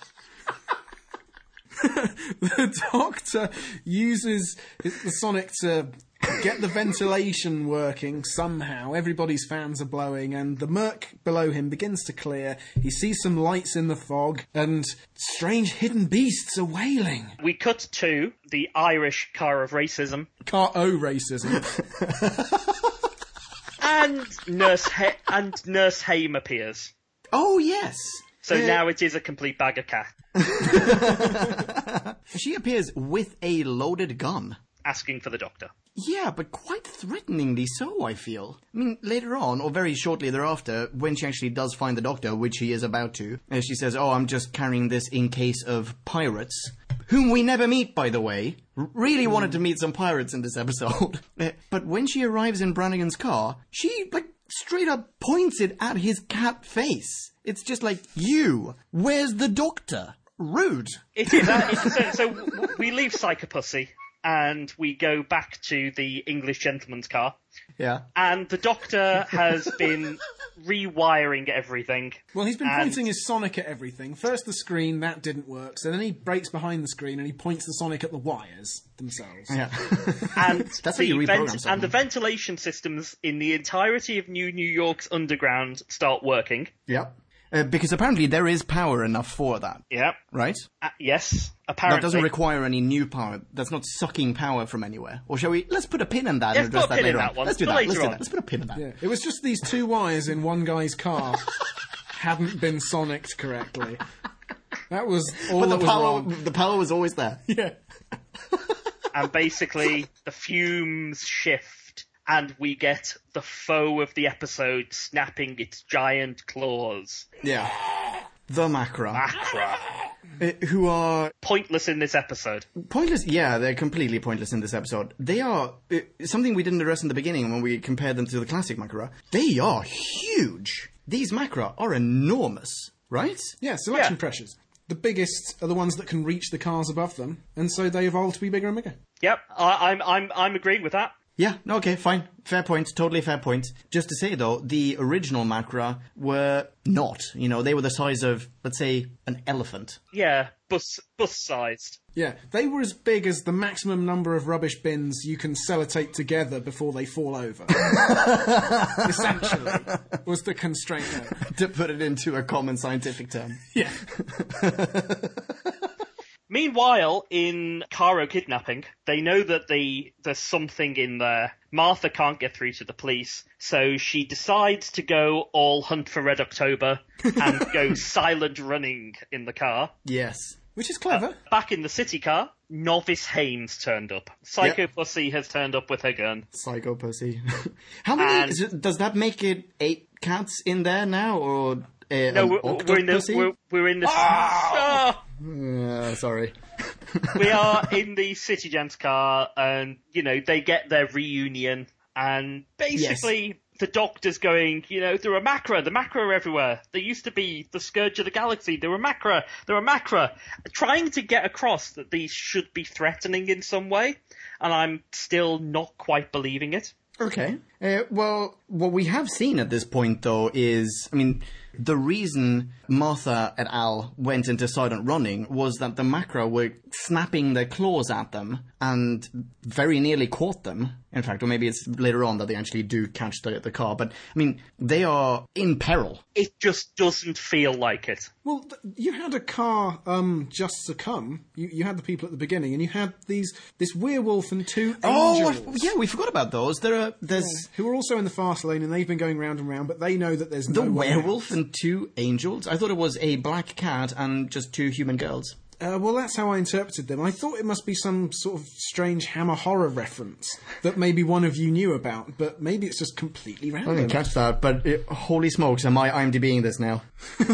The Doctor uses the Sonic to get the ventilation working somehow. Everybody's fans are blowing, and the murk below him begins to clear. He sees some lights in the fog, and strange hidden beasts are wailing. We cut to the Irish car of racism, Car-O racism. and Nurse Haim appears. Oh, yes. So now it is a complete bag of cat, She appears with a loaded gun. asking for the Doctor. Yeah, but quite threateningly so, I feel. I mean, later on, or very shortly thereafter, when she actually does find the Doctor, which she is about to, she says, "Oh, I'm just carrying this in case of pirates." Whom we never meet, by the way. Really wanted to meet some pirates in this episode. But when she arrives in Brannigan's car, she, straight up points it at his cat face. It's just like, "You, where's the Doctor?" Rude. It is. So we leave Psychopussy and we go back to the English gentleman's car. Yeah. And the Doctor has been rewiring everything. Well, he's been pointing his Sonic at everything. First the screen, that didn't work. So then he breaks behind the screen and he points the Sonic at the wires themselves. Yeah. And That's how you reprogram and something. the ventilation systems in the entirety of New York's underground start working. Yep. Because apparently there is power enough for that, Yeah. right? Yes. Apparently. That doesn't require any new power. That's not sucking power from anywhere. Or shall we? Let's put a pin in that Yes, and address put a that pin in later that on. one. Let's do For that. later Let's do on. that. Let's put a pin in that. Yeah, it was just these two wires in one guy's car hadn't been Sonic'd correctly. That was all But that was wrong. the power was always there. Yeah. And basically, the fumes shift, and we get the foe of the episode snapping its giant claws. Yeah. The Macra. Macra. Who are Pointless in this episode. pointless. Yeah, they're completely pointless in this episode. They are something we didn't address in the beginning when we compared them to the classic Macra. They are huge. These Macra are enormous, right? Yeah, selection Yeah. pressures. The biggest are the ones that can reach the cars above them, and so they evolve to be bigger and bigger. Yep, I'm agreeing with that. Yeah, okay, fine. Fair point, totally fair point. Just to say, though, the original Macra were not. They were the size of, let's say, an elephant. Yeah, bus-sized. Yeah, they were as big as the maximum number of rubbish bins you can sellotape together before they fall over. Essentially, was the constraint there. To put it into a common scientific term. Yeah. Meanwhile, in Caro kidnapping, they know that there's something in there. Martha can't get through to the police, so she decides to go all Hunt for Red October and go silent running in the car. Yes. Which is clever. Back in the city car, Novice Hames turned up. Psycho Pussy has turned up with her gun. Psycho pussy. How many? Does that make it 8 cats in there now, or No, we're in the we're in the. sorry. We are in the City Gents car, and they get their reunion, and basically the Doctor's going, there are Macra, the Macra are everywhere. They used to be the scourge of the galaxy. There are Macra, trying to get across that these should be threatening in some way, and I'm still not quite believing it. Okay. Well, what we have seen at this point, though, is, The reason Martha et al. Went into silent running was that the Macra were snapping their claws at them and very nearly caught them. In fact, or maybe it's later on that they actually do catch the car. But, I mean, they are in peril. It just doesn't feel like it. Well, you had a car just succumb. You had the people at the beginning, and you had this werewolf and two angels. Yeah, we forgot about those. There's who are also in the fast lane, and they've been going round and round, but they know that there's the no way werewolf out. and two angels. I thought it was a black cat and just two human girls. Well, that's how I interpreted them. I thought it must be some sort of strange Hammer horror reference that maybe one of you knew about, but maybe it's just completely I random. didn't catch that, but holy smokes, am I IMDbing this now?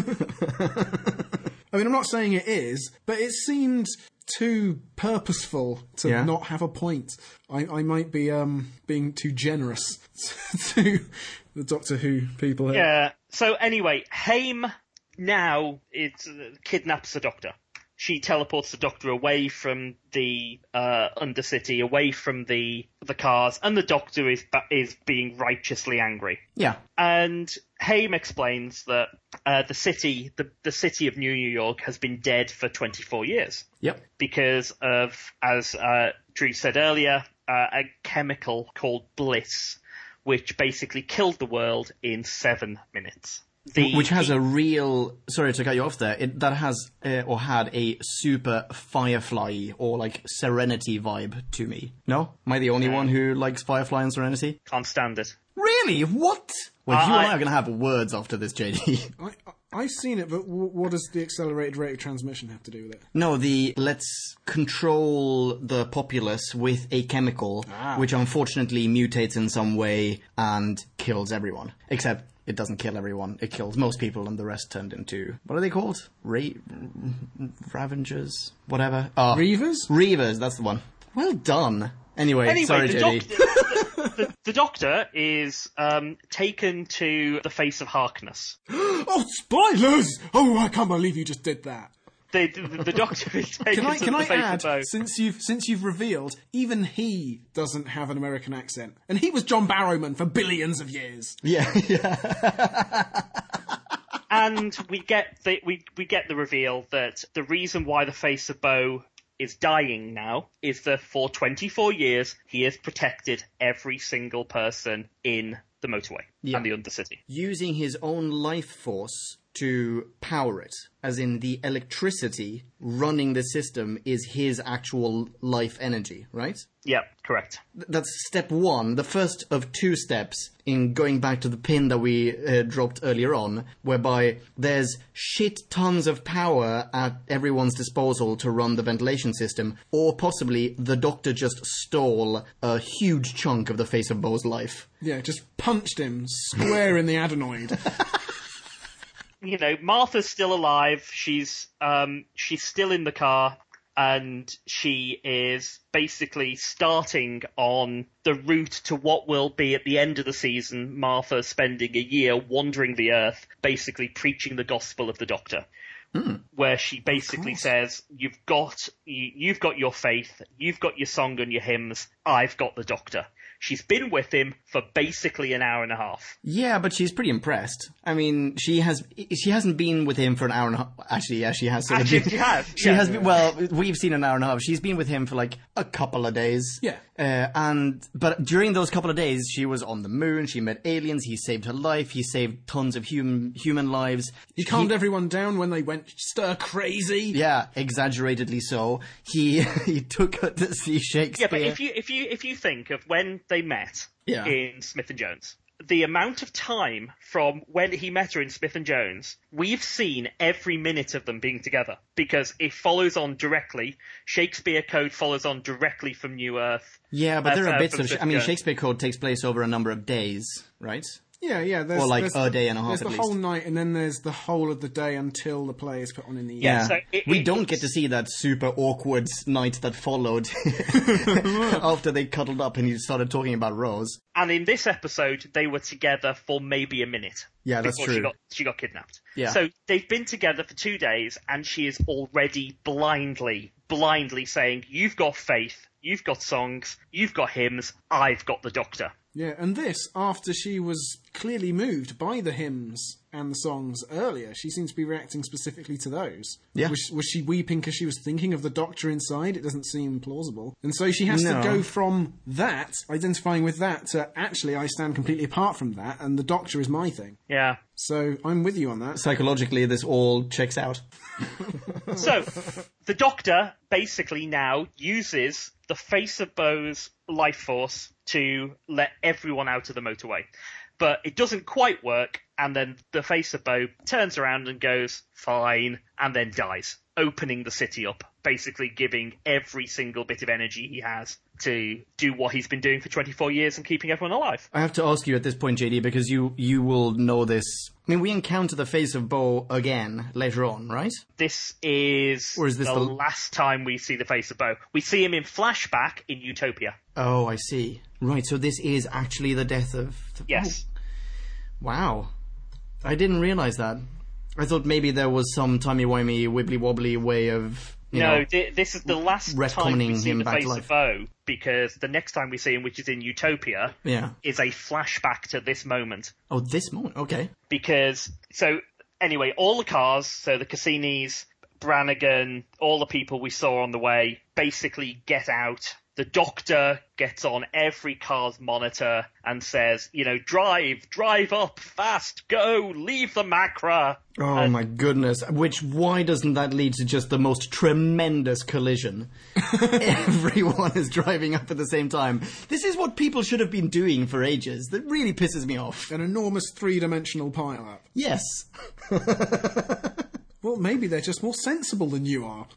I mean, I'm not saying it is, but it seemed too purposeful to not have a point. I might be being too generous to the Doctor Who people here. Yeah. So anyway, Haim now kidnaps the Doctor. She teleports the Doctor away from the Undercity, away from the cars, and the Doctor is being righteously angry. Yeah. And Haim explains that the city of New York has been dead for 24 years. Yep. Because of, as Drew said earlier, a chemical called Bliss, which basically killed the world in 7 minutes. Which has a real... Sorry to cut you off there. That has, or had a super Firefly or, like, Serenity vibe to me. No? Am I the only one who likes Firefly and Serenity? Can't stand it. Really? What? Well, you and I are going to have words after this, JD. I've seen it, but what does the accelerated rate of transmission have to do with it? No, let's control the populace with a chemical, which unfortunately mutates in some way and kills everyone. Except... it doesn't kill everyone. It kills most people, and the rest turned into... what are they called? Ravengers? Whatever. Oh, Reavers? Reavers, that's the one. Well done. Anyway sorry, JD. The Doctor is taken to the face of Harkness. Oh, spoilers! Oh, I can't believe you just did that. The Doctor is taken to Can the I face add, of Bo. since you've revealed, even he doesn't have an American accent, and he was John Barrowman for billions of years. Yeah. And we get the reveal that the reason why the face of Bo is dying now is that for 24 years he has protected every single person in the motorway and the Undercity. Using his own life force to power it, as in the electricity running the system is his actual life energy, right? Yeah, correct. That's step one, the first of two steps in going back to the pin that we dropped earlier on, whereby there's shit tons of power at everyone's disposal to run the ventilation system, or possibly the Doctor just stole a huge chunk of the face of Bo's life. Yeah, just punched him square in the adenoid. You know, Martha's still alive. She's still in the car, and she is basically starting on the route to what will be at the end of the season, Martha spending a year wandering the earth, basically preaching the gospel of the Doctor. Where she basically says, you've got your faith, you've got your song and your hymns, I've got the Doctor. She's been with him for basically an hour and a half. Yeah, but she's pretty impressed. I mean, she hasn't been with him for an hour and a half. Actually, yeah, she has. Actually, she has. She has been, well, we've seen an hour and a half. She's been with him for like a couple of days. Yeah. But during those couple of days, she was on the moon, she met aliens, he saved her life, he saved tons of human lives. He calmed everyone down when they went stir crazy. Yeah, exaggeratedly so. He took her to see Shakespeare. Yeah, but if you think of when they met in Smith and Jones, the amount of time from when he met her in Smith and Jones, we've seen every minute of them being together because it follows on directly. Shakespeare Code follows on directly from New Earth. Yeah, but there are bits of... Jones. Shakespeare Code takes place over a number of days, right? Yeah. Or like a day and a half There's at the least. whole night, and then there's the whole of the day until the play is put on in the evening. Yeah, so we don't get to see that super awkward night that followed after they cuddled up and he started talking about Rose. And in this episode, they were together for maybe a minute. Yeah, that's before true. She got kidnapped. Yeah. So they've been together for 2 days, and she is already blindly saying, you've got faith, you've got songs, you've got hymns, I've got the Doctor. Yeah, and this after she was clearly moved by the hymns and the songs earlier. She seems to be reacting specifically to those. Yeah. Was she weeping because she was thinking of the Doctor inside? It doesn't seem plausible. And so she has to No. go from that, identifying with that, to actually I stand completely apart from that, and the Doctor is my thing. Yeah. So I'm with you on that. Psychologically, this all checks out. So, the Doctor basically now uses the Face of Bo's life force to let everyone out of the motorway. But it doesn't quite work, and then the Face of Bo turns around and goes, fine, and then dies, opening the city up, basically giving every single bit of energy he has to do what he's been doing for 24 years and keeping everyone alive. I have to ask you at this point, JD, because you will know this. I mean, we encounter the Face of Bo again later on, right? This is, Or is this the the- last time we see the Face of Bo. We see him in flashback in Utopia. Oh, I see. Right, so this is actually the death of... Yes. Oh, wow. I didn't realise that. I thought maybe there was some timey-wimey, wibbly-wobbly way of... you know, this is the last time we retconning see him the back to Face life. of Bo, because the next time we see him, which is in Utopia, Yeah. is a flashback to this moment. Oh, this moment. Okay. Because, so, anyway, all the cars, so the Cassinis, Brannigan, all the people we saw on the way, basically get out. The Doctor gets on every car's monitor and says, drive up, fast, go, leave the Macra. Oh my goodness. Why doesn't that lead to just the most tremendous collision? Everyone is driving up at the same time. This is what people should have been doing for ages. That really pisses me off. An enormous three-dimensional pile-up. Yes. Well, maybe they're just more sensible than you are.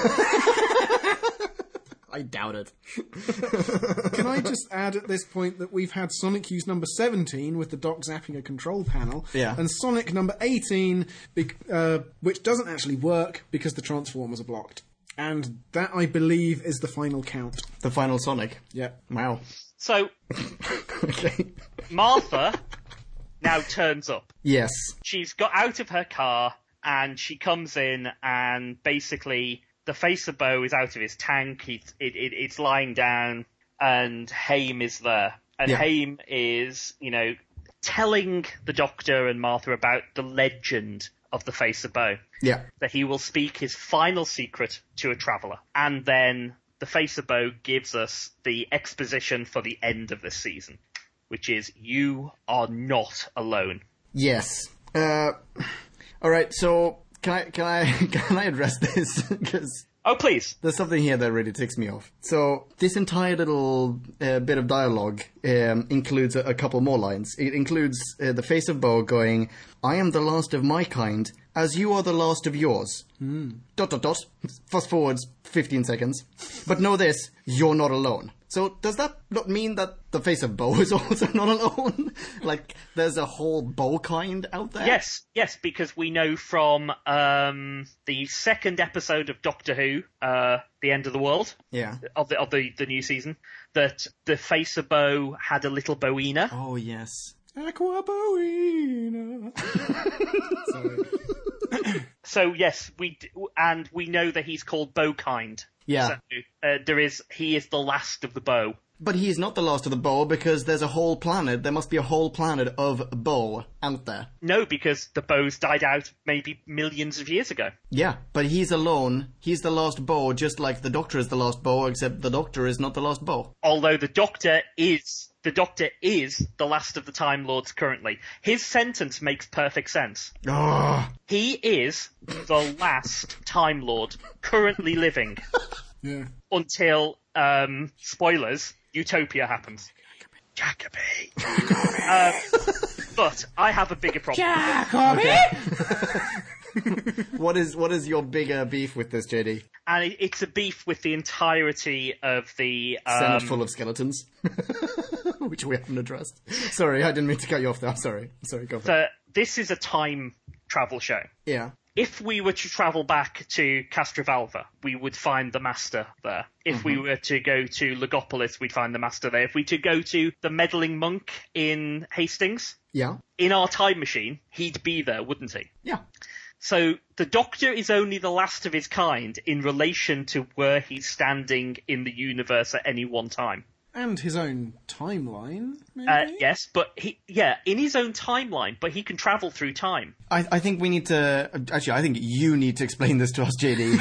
I doubt it. Can I just add at this point that we've had Sonic use number 17 with the Doc zapping a control panel, Yeah. and Sonic number 18, which doesn't actually work because the transformers are blocked. And that, I believe, is the final count. The final Sonic. Yeah. Wow. So, Okay. Martha now turns up. Yes. She's got out of her car, and she comes in, and basically the Face of Bo is out of his tank. It's lying down, and Haim is there. And Yeah. Haim is, telling the Doctor and Martha about the legend of the Face of Bo. Yeah. That he will speak his final secret to a traveller. And then the Face of Bo gives us the exposition for the end of this season, which is, you are not alone. Yes. All right. So can I address this? Because Oh, please. there's something here that really ticks me off. So this entire little bit of dialogue includes a couple more lines. It includes the Face of Bo going, "I am the last of my kind, as you are the last of yours." ... Fast forwards 15 seconds. But know this, you're not alone. So does that not mean that the Face of Bo is also not alone? Like, there's a whole Bo kind out there? Yes, because we know from the second episode of Doctor Who, The End of the World, Yeah. of the new season, that the Face of Bo had a little Boina. Oh, yes. Aqua Boina. Sorry. So yes, we know that he's called Bokind. Yeah. So he is the last of the Bo. But he's not the last of the Bo because there's a whole planet. There must be a whole planet of Bo out there. No, because the Bows died out maybe millions of years ago. Yeah, but he's alone. He's the last Bo, just like the Doctor is the last Bo, except the Doctor is not the last Bo. Although the Doctor is the last of the Time Lords currently. His sentence makes perfect sense. Oh, He is the last Time Lord currently living Yeah. until, spoilers, Utopia happens. Jacoby. But I have a bigger problem. what is your bigger beef with this, JD? And it's a beef with the entirety of the... Senate full of skeletons, which we haven't addressed. Sorry, I didn't mean to cut you off there. I'm sorry. Go for it. This is a time travel show. Yeah. If we were to travel back to Castrovalva, we would find the Master there. If we were to go to Legopolis, we'd find the Master there. If we were to go to the Meddling Monk in Hastings, Yeah. in our time machine, he'd be there, wouldn't he? Yeah. So the Doctor is only the last of his kind in relation to where he's standing in the universe at any one time. And his own timeline, maybe? Yes, but in his own timeline, but he can travel through time. I think we need to... Actually, I think you need to explain this to us,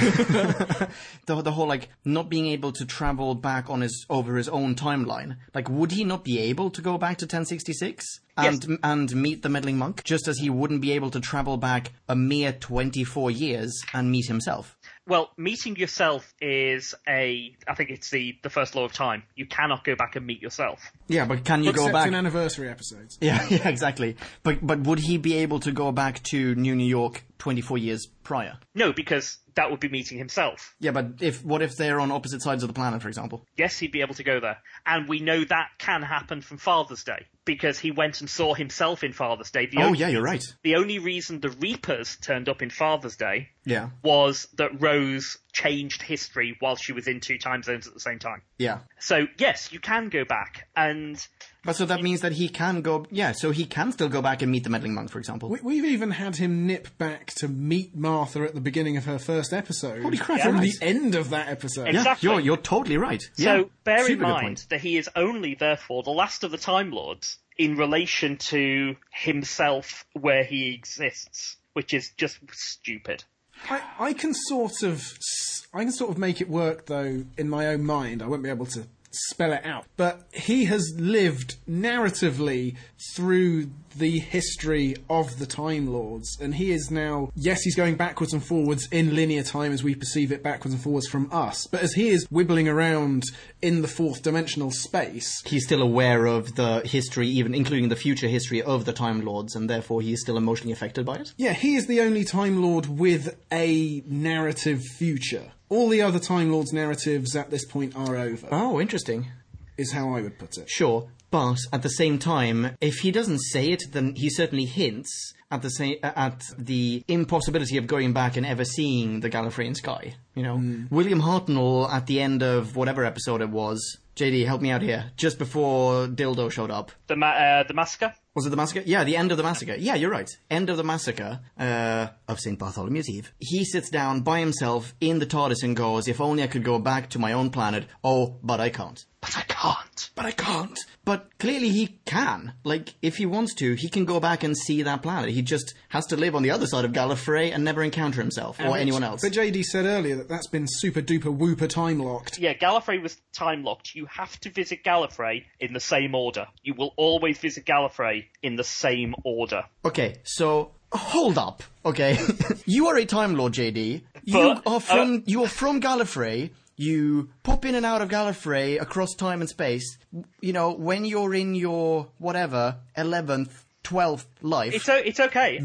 JD. the whole, like, not being able to travel back over his own timeline. Like, would he not be able to go back to 1066? And meet the meddling monk? Just as he wouldn't be able to travel back a mere 24 years and meet himself. Well, meeting yourself is I think it's the first law of time. You cannot go back and meet yourself. Yeah, but can you go Except back... in anniversary episodes. Yeah, exactly. But would he be able to go back to New York 24 years prior? No, because that would be meeting himself. Yeah, but what if they're on opposite sides of the planet, for example? Yes, he'd be able to go there. And we know that can happen from Father's Day, because he went and saw himself in Father's Day. You're right. The only reason the Reapers turned up in Father's Day Yeah. was that Rose changed history while she was in two time zones at the same time. Yeah. So, yes, you can go back, and... But so that means that he can go... Yeah, so he can still go back and meet the meddling monk, for example. We've even had him nip back to meet Martha at the beginning of her first episode. Holy crap, From you're the right. end of that episode. Exactly. Yeah, you're totally right. So, Yeah. bear in Super good mind point. that he is only, therefore, the last of the Time Lords in relation to himself where he exists, which is just stupid. I can sort of make it work, though, in my own mind. I won't be able to spell it out. But he has lived narratively through the history of the Time Lords, and he is now, yes, he's going backwards and forwards in linear time as we perceive it backwards and forwards from us, but as he is wibbling around in the fourth dimensional space, He's still aware of the history, even including the future history of the Time Lords, and therefore he is still emotionally affected by it? yeah, he is the only Time Lord with a narrative future. All the other Time Lords' narratives at this point are over, Oh, interesting. is how I would put it. Sure, but at the same time, if he doesn't say it, then he certainly hints at the impossibility of going back and ever seeing the Gallifreyan sky. You know, William Hartnell at the end of whatever episode it was. JD, help me out here. Just before Dildo showed up. The massacre? Was it the massacre? Yeah, the end of the massacre. Yeah, you're right. End of the massacre of St. Bartholomew's Eve. He sits down by himself in the TARDIS and goes, if only I could go back to my own planet. Oh, but I can't. But I can't. But I can't. But clearly he can. Like, if he wants to, he can go back and see that planet. He just has to live on the other side of Gallifrey and never encounter himself or anyone else. But JD said earlier that that's been super duper whooper time locked. Yeah, Gallifrey was time locked. You have to visit Gallifrey in the same order. You will always visit Gallifrey in the same order. Okay, so hold up. Okay, you are a Time Lord, JD. But, You are from Gallifrey. You pop in and out of Gallifrey across time and space. You know, when you're in your whatever 11th, 12th life. It's okay.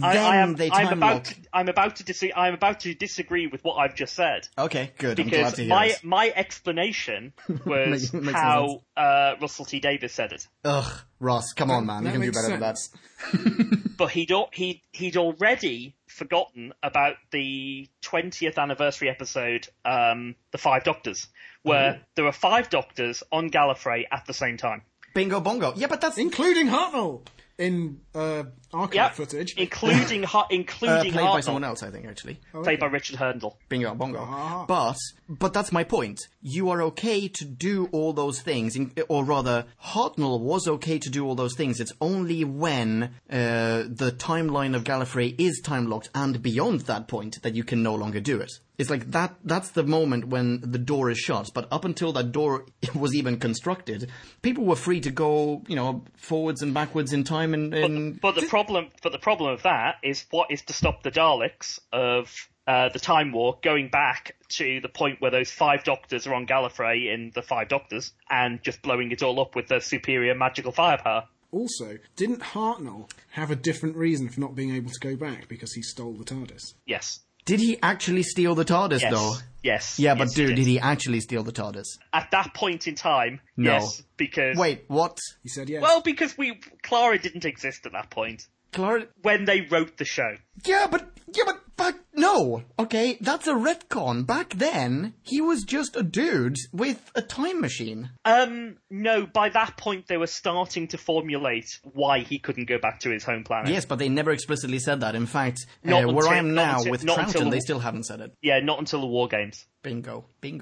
I'm about to disagree with what I've just said. Okay, good. I'm glad Because to hear it. my explanation was Makes how Russell T Davies said it. Ugh, Ross, come on, man. You That can do makes better than that. sense. But he'd already forgotten about the 20th anniversary episode, The Five Doctors, where there were 5 Doctors on Gallifrey at the same time. Bingo bongo. Yeah, but that's... Including Hartnell in archive Yep, footage. including played by Hartnell, someone else, I think, actually. played by Richard Hurndall. Bingo bongo. But that's my point. You are okay to do all those things, or rather, Hartnell was okay to do all those things. It's only when the timeline of Gallifrey is time-locked and beyond that point that you can no longer do it. It's like that's the moment when the door is shut. But up until that door was even constructed, people were free to go, you know, forwards and backwards in time. But the problem of that is what is to stop the Daleks of the Time War going back to the point where those 5 Doctors are on Gallifrey in the 5 Doctors and just blowing it all up with their superior magical firepower. Also, didn't Hartnell have a different reason for not being able to go back because he stole the TARDIS? Yes. Did he actually steal the TARDIS, Yes. though? Yes. Yeah, but Yes, dude, did he actually steal the TARDIS? At that point in time, No. yes, because... Wait, what? He said yes. Well, because Clara didn't exist at that point. Clara... When they wrote the show. Yeah, but back... No! Okay, that's a retcon. Back then, he was just a dude with a time machine. No, by that point they were starting to formulate why he couldn't go back to his home planet. Yes, but they never explicitly said that. In fact, Not where until- I am not now until- with not until Troughton, the- they still haven't said it. Yeah, not until the War Games. Bingo.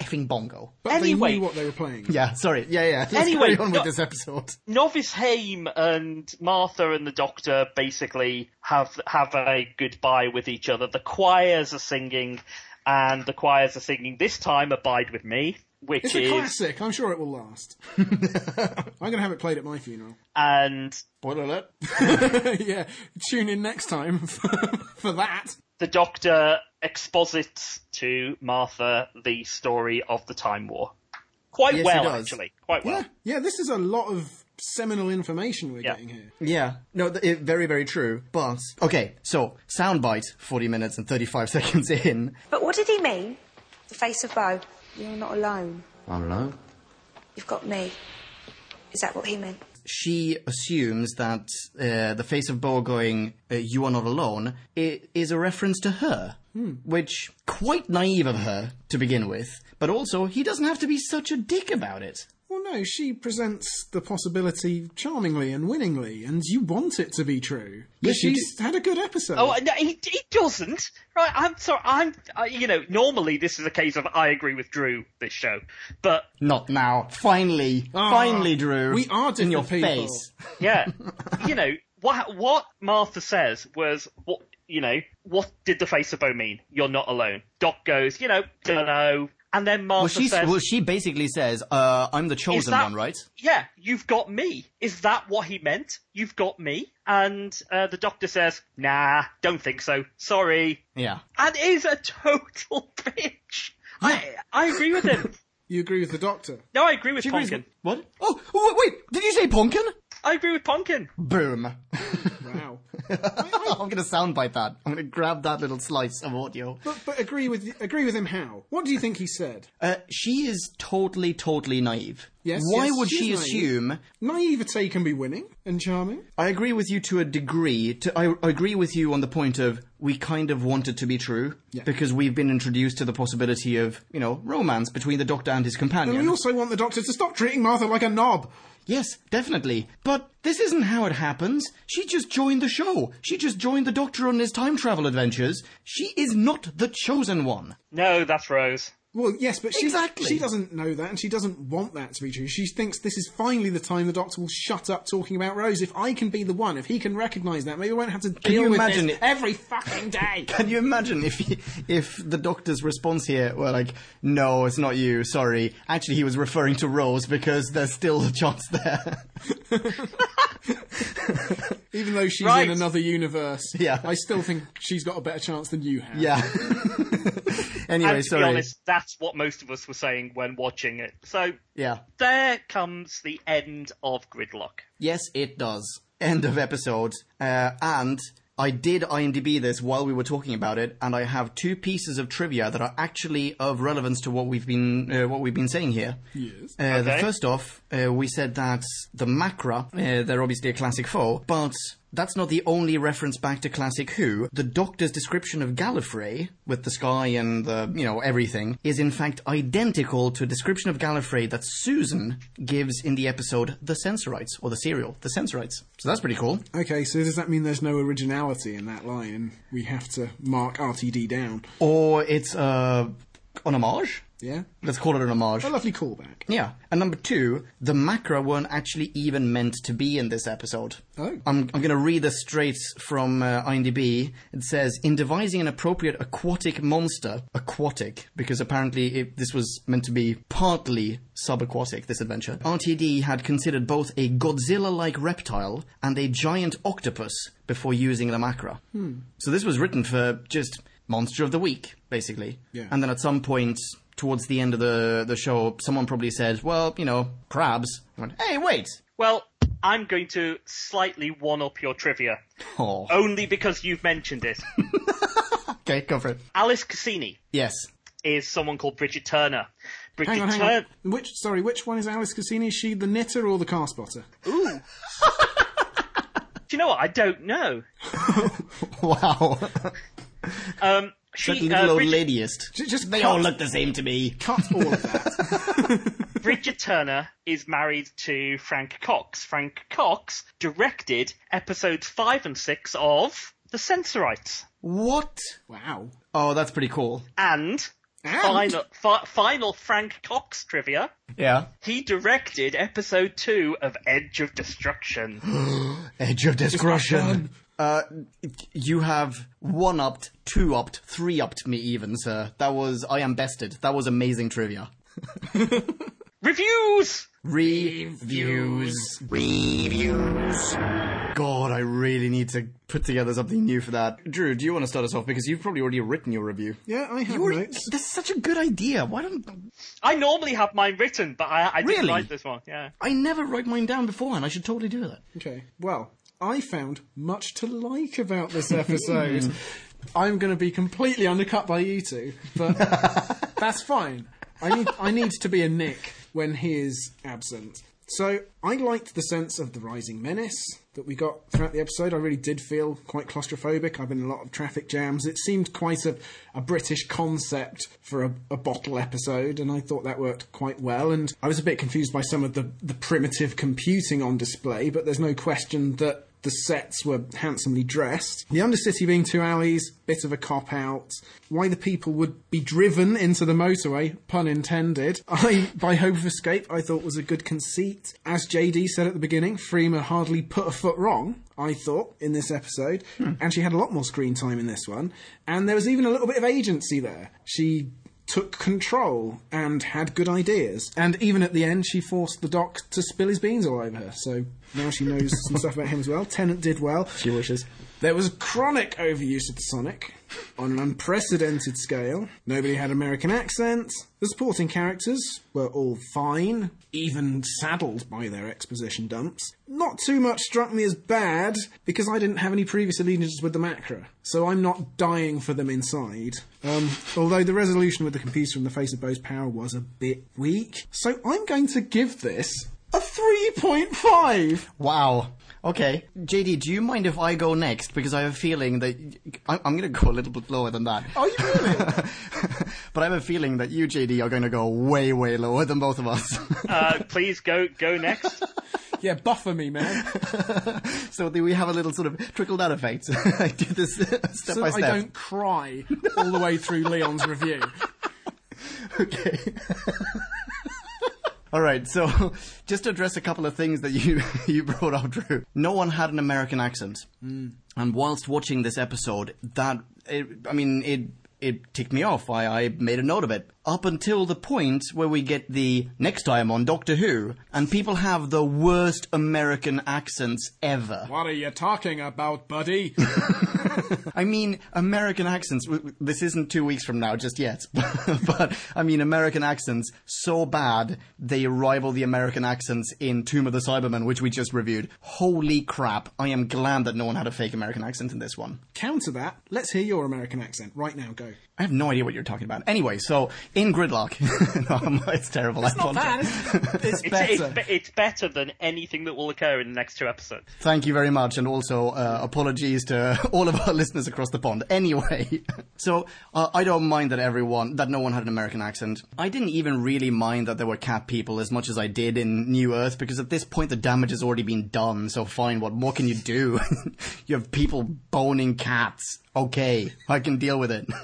effing bongo. But Anyway. they knew what they were playing. Yeah, sorry. Yeah. Let's Anyway, carry on with this episode. Novice Haim and Martha and the Doctor basically have a goodbye with each other. The choirs are singing, and the choirs are singing this time "Abide with Me," which It's a classic. I'm sure it will last. I'm going to have it played at my funeral. and Spoiler alert. Yeah, tune in next time for that. the Doctor exposits to Martha the story of the Time War. Quite Yes, well, he does. actually. Quite well. Yeah, this is a lot of seminal information we're getting here. Yeah. No, very, very true. But, okay, so, soundbite, 40 minutes and 35 seconds in. But what did he mean? The face of Bo. You're not alone. I'm alone. You've got me. Is that what he meant? She assumes that the face of Bo going, you are not alone, is a reference to her. Which, quite naive of her, to begin with. But also, he doesn't have to be such a dick about it. Well, no, she presents the possibility charmingly and winningly, and you want it to be true. Yes, you she's had a good episode. Oh, no, he doesn't. Right, I'm sorry. Normally this is a case of I agree with Drew, this show. But, Not now. Finally. Finally, Drew. we are in your different people. face. yeah, what Martha says was, what did the face of Bo mean? You're not alone. Doc goes, don't know. And then Martha says... she basically says, I'm the chosen one, right? Yeah, you've got me. Is that what he meant? You've got me? And the Doctor says, nah, don't think so. Sorry. Yeah. And is a total bitch. I agree with him. You agree with the Doctor? No, I agree with Ponkin. What? Oh, wait, did you say Ponkin? I agree with Ponkin. Boom. Wow. I'm going to soundbite that. I'm going to grab that little slice of audio. But agree with him how? What do you think he said? She is totally, totally naive. Yes, Why yes, would she she is assume... Naivete can be winning and charming. I agree with you to a degree. I agree with you on the point of we kind of want it to be true because we've been introduced to the possibility of, romance between the Doctor and his companion. And we also want the Doctor to stop treating Martha like a knob. Yes, definitely. But this isn't how it happens. She just joined the show. She just joined the Doctor on his time travel adventures. She is not the chosen one. No, that's Rose. Well, yes, but Exactly. she doesn't know that, and she doesn't want that to be true. She thinks this is finally the time the Doctor will shut up talking about Rose. If I can be the one, if he can recognise that, maybe we won't have to deal with this every fucking day. Can you imagine if the Doctor's response here were like, no, it's not you, sorry. Actually, he was referring to Rose because there's still a chance there. Even though she's Right. in another universe, Yeah. I still think she's got a better chance than you have. Yeah. Anyway, And to sorry. be honest, that's what most of us were saying when watching it. So Yeah. there comes the end of Gridlock. Yes, it does. End of episode. And I did IMDb this while we were talking about it, and I have two pieces of trivia that are actually of relevance to what we've been saying here. Yes. The first off, we said that the Macra, they're obviously a classic foe, but that's not the only reference back to classic Who. The Doctor's description of Gallifrey, with the sky and the, everything, is in fact identical to a description of Gallifrey that Susan gives in the episode The Sensorites, or the serial, The Sensorites. So that's pretty cool. Okay, so does that mean there's no originality in that line, and we have to mark RTD down? Or it's an homage? Yeah? Let's call it an homage. A lovely callback. Yeah. And number two, the Macra weren't actually even meant to be in this episode. Oh. I'm going to read this straight from IMDb. It says, in devising an appropriate aquatic monster, because apparently this was meant to be partly subaquatic, this adventure, RTD had considered both a Godzilla-like reptile and a giant octopus before using the Macra. So this was written for just Monster of the Week, basically. Yeah. And then at some point towards the end of the show, someone probably said, well, crabs. I went, hey, wait. Well, I'm going to slightly one-up your trivia. Oh. Only because you've mentioned it. Okay, go for it. Alice Cassini Yes. is someone called Bridget Turner. Bridget Hang Turner. on. Which one is Alice Cassini? Is she the knitter or the car spotter? Ooh. Do you know what? I don't know. Wow. That She, little old Bridget, ladyist. Just They all look the same to me. cut all of that. Bridget Turner is married to Frank Cox. Frank Cox directed episodes 5 and 6 of The Sensorites. What? Wow. Oh, that's pretty cool. And final Frank Cox trivia. Yeah. He directed episode 2 of Edge of Destruction. Edge of Destruction. You have 1-upped, 2-upped, 3-upped me even, sir. I am bested. That was amazing trivia. Reviews! Reviews. God, I really need to put together something new for that. Drew, do you want to start us off? Because you've probably already written your review. Yeah, I have notes. That's such a good idea. Why don't... I normally have mine written, but I didn't Really? write this one. Yeah. I never write mine down beforehand. I should totally do that. Okay, well, I found much to like about this episode. I'm going to be completely undercut by you two, but that's fine. I need to be a Nick when he is absent. So, I liked the sense of the rising menace that we got throughout the episode. I really did feel quite claustrophobic. I've been in a lot of traffic jams. It seemed quite a British concept for a bottle episode, and I thought that worked quite well. And I was a bit confused by some of the primitive computing on display, but there's no question that the sets were handsomely dressed. The Undercity being 2 alleys, bit of a cop-out. Why the people would be driven into the motorway, pun intended, by hope of escape, I thought was a good conceit. As JD said at the beginning, Freema hardly put a foot wrong, I thought, in this episode. And she had a lot more screen time in this one. And there was even a little bit of agency there. She took control and had good ideas. And even at the end, she forced the Doc to spill his beans all over her. So now she knows some stuff about him as well. Tennant did well. She wishes. There was chronic overuse of the Sonic on an unprecedented scale. Nobody had American accents. The supporting characters were all fine, even saddled by their exposition dumps. Not too much struck me as bad, because I didn't have any previous allegiances with the Macra, so I'm not dying for them inside. Although the resolution with the computer in the face of Bo's power was a bit weak. So I'm going to give this a 3.5! Wow. Okay. JD, do you mind if I go next? Because I have a feeling that... I'm going to go a little bit lower than that. Oh, you really? But I have a feeling that you, JD, are going to go way, way lower than both of us. Please go next. Yeah, buffer me, man. So do we have a little sort of trickle-down effect? I do this step So by that step. I don't cry all the way through Leon's review. Okay. All right, so just to address a couple of things that you brought up, Drew. No one had an American accent. And whilst watching this episode, it ticked me off. I made a note of it. Up until the point where we get the next time on Doctor Who, and people have the worst American accents ever. What are you talking about, buddy? I mean, American accents, this isn't 2 weeks from now just yet, but I mean, American accents so bad, they rival the American accents in Tomb of the Cybermen, which we just reviewed. Holy crap, I am glad that no one had a fake American accent in this one. Counter that, let's hear your American accent. Right now, go. I have no idea what you're talking about. Anyway, so, in Gridlock... no, it's terrible. It's not bad. It's better. It's better than anything that will occur in the next 2 episodes. Thank you very much, and also apologies to all of our listeners across the pond. Anyway, so I don't mind that no one had an American accent. I didn't even really mind that there were cat people as much as I did in New Earth, because at this point the damage has already been done, so fine, what more can you do? You have people boning cats. Okay, I can deal with it.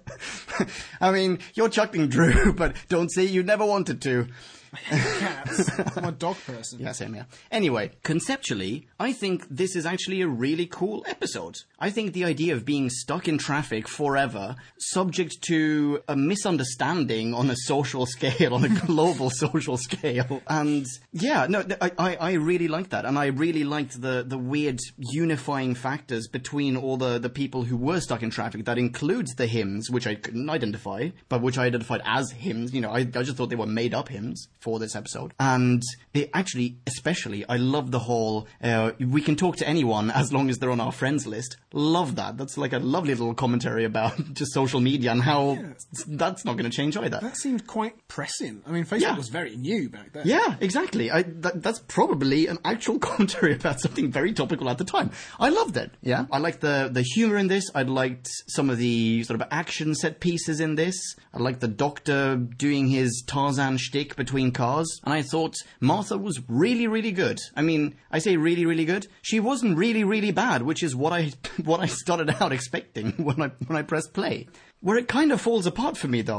I mean, you're chuckling, Drew, but don't say you never wanted to. I hate cats. I'm a dog person. Yeah, same here. Anyway, conceptually, I think this is actually a really cool episode. I think the idea of being stuck in traffic forever, subject to a misunderstanding on a social scale, on a global social scale. And yeah, no, I really liked that. And I really liked the weird unifying factors between all the people who were stuck in traffic. That includes the hymns, which I couldn't identify, but which I identified as hymns. You know, I just thought they were made up hymns for this episode. And they actually, especially, I love the whole, we can talk to anyone as long as they're on our friends list. Love that. That's like a lovely little commentary about just social media and how that's not going to change either. That seemed quite pressing. I mean, Facebook was very new back then. Yeah, exactly. That's probably an actual commentary about something very topical at the time. I loved it. Yeah. I liked the humor in this. I liked some of the sort of action set pieces in this. I liked the Doctor doing his Tarzan shtick between cars. And I thought Martha was really, really good. I mean, I say really, really good. She wasn't really, really bad, which is what I started out expecting when I pressed play. Where it kind of falls apart for me, though,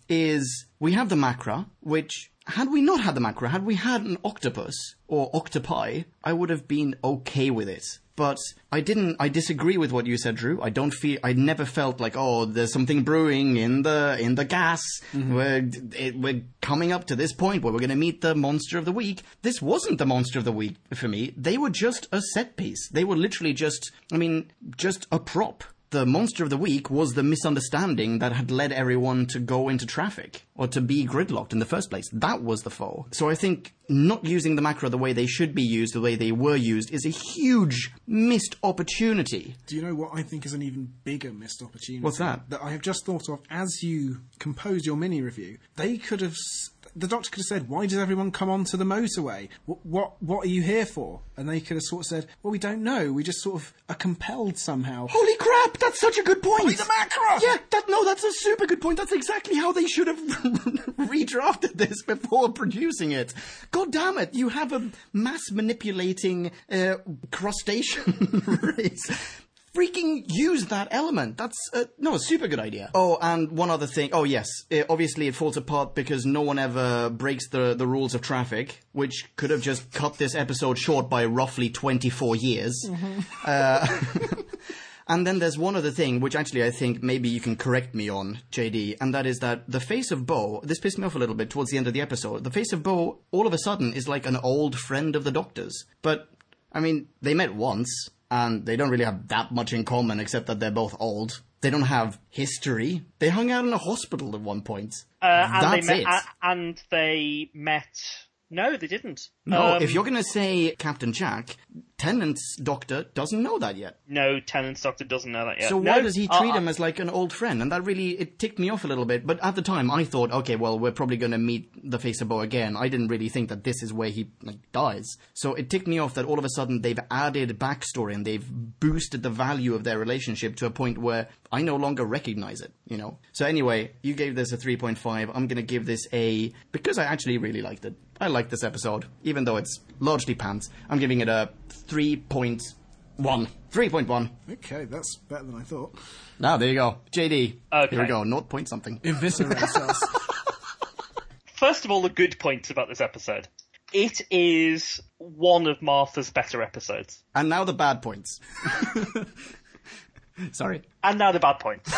is we have the Macra, which, had we not had the Macra, had we had an octopus or octopi, I would have been okay with it. But I disagree with what you said, Drew. I never felt like, oh, there's something brewing in the gas. We're coming up to this point where we're going to meet the monster of the week. This wasn't the monster of the week for me. They were just a set piece. They were literally just a prop. The monster of the week was the misunderstanding that had led everyone to go into traffic or to be gridlocked in the first place. That was the foe. So I think not using the Macra the way they should be used, the way they were used, is a huge missed opportunity. Do you know what I think is an even bigger missed opportunity? What's that? That I have just thought of as you composed your mini-review. They could have... The Doctor could have said, why does everyone come onto the motorway? What are you here for? And they could have sort of said, well, we don't know. We just sort of are compelled somehow. Holy crap, that's such a good point. Why the Macra? Yeah, that's a super good point. That's exactly how they should have redrafted this before producing it. God damn it, you have a mass manipulating crustacean race. Freaking use that element. That's a super good idea. Oh, and one other thing. Oh, yes. Obviously, it falls apart because no one ever breaks the rules of traffic, which could have just cut this episode short by roughly 24 years. And then there's one other thing, which actually I think maybe you can correct me on, JD, and that is that the face of Bo, this pissed me off a little bit towards the end of the episode, the face of Bo all of a sudden is like an old friend of the Doctor's. But, I mean, they met once. And they don't really have that much in common except that they're both old. They don't have history. They hung out in a hospital at one point. That's it. And they met... No, they didn't. No, if you're going to say Captain Jack, Tennant's doctor doesn't know that yet. No, Tennant's doctor doesn't know that yet. So why does he treat him as like an old friend? And that really, it ticked me off a little bit. But at the time, I thought, okay, well, we're probably going to meet the face of Bo again. I didn't really think that this is where he dies. So it ticked me off that all of a sudden they've added backstory and they've boosted the value of their relationship to a point where I no longer recognize it, you know? So anyway, you gave this a 3.5. I'm going to give this because I actually really liked it. I like this episode, even though it's largely pants. I'm giving it a 3.1. 3.1. Okay, that's better than I thought. Now, there you go. JD. Okay. Here we go. 0 point something. Eviscerates us. First of all, the good points about this episode. It is one of Martha's better episodes. And now the bad points. Sorry. And now the bad points.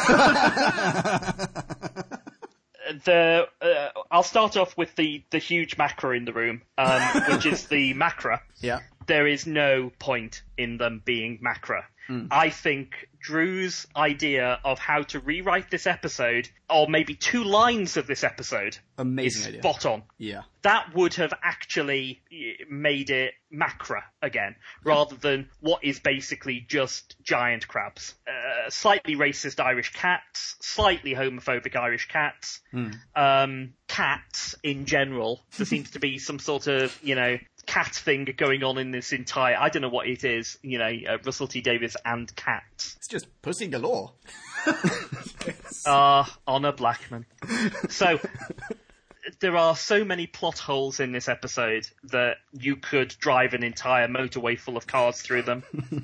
I'll start off with the huge Macra in the room, which is the Macra. Yeah. There is no point in them being Macra. I think Drew's idea of how to rewrite this episode, or maybe 2 lines of this episode, amazing is idea. spot on. Yeah. That would have actually made it Macra again, rather than what is basically just giant crabs. Slightly racist Irish cats, slightly homophobic Irish cats, cats in general. There seems to be some sort of, cat thing going on in this entire... I don't know what it is, Russell T Davies and cats. It's just pussy galore. Honor Blackman. So... There are so many plot holes in this episode that you could drive an entire motorway full of cars through them.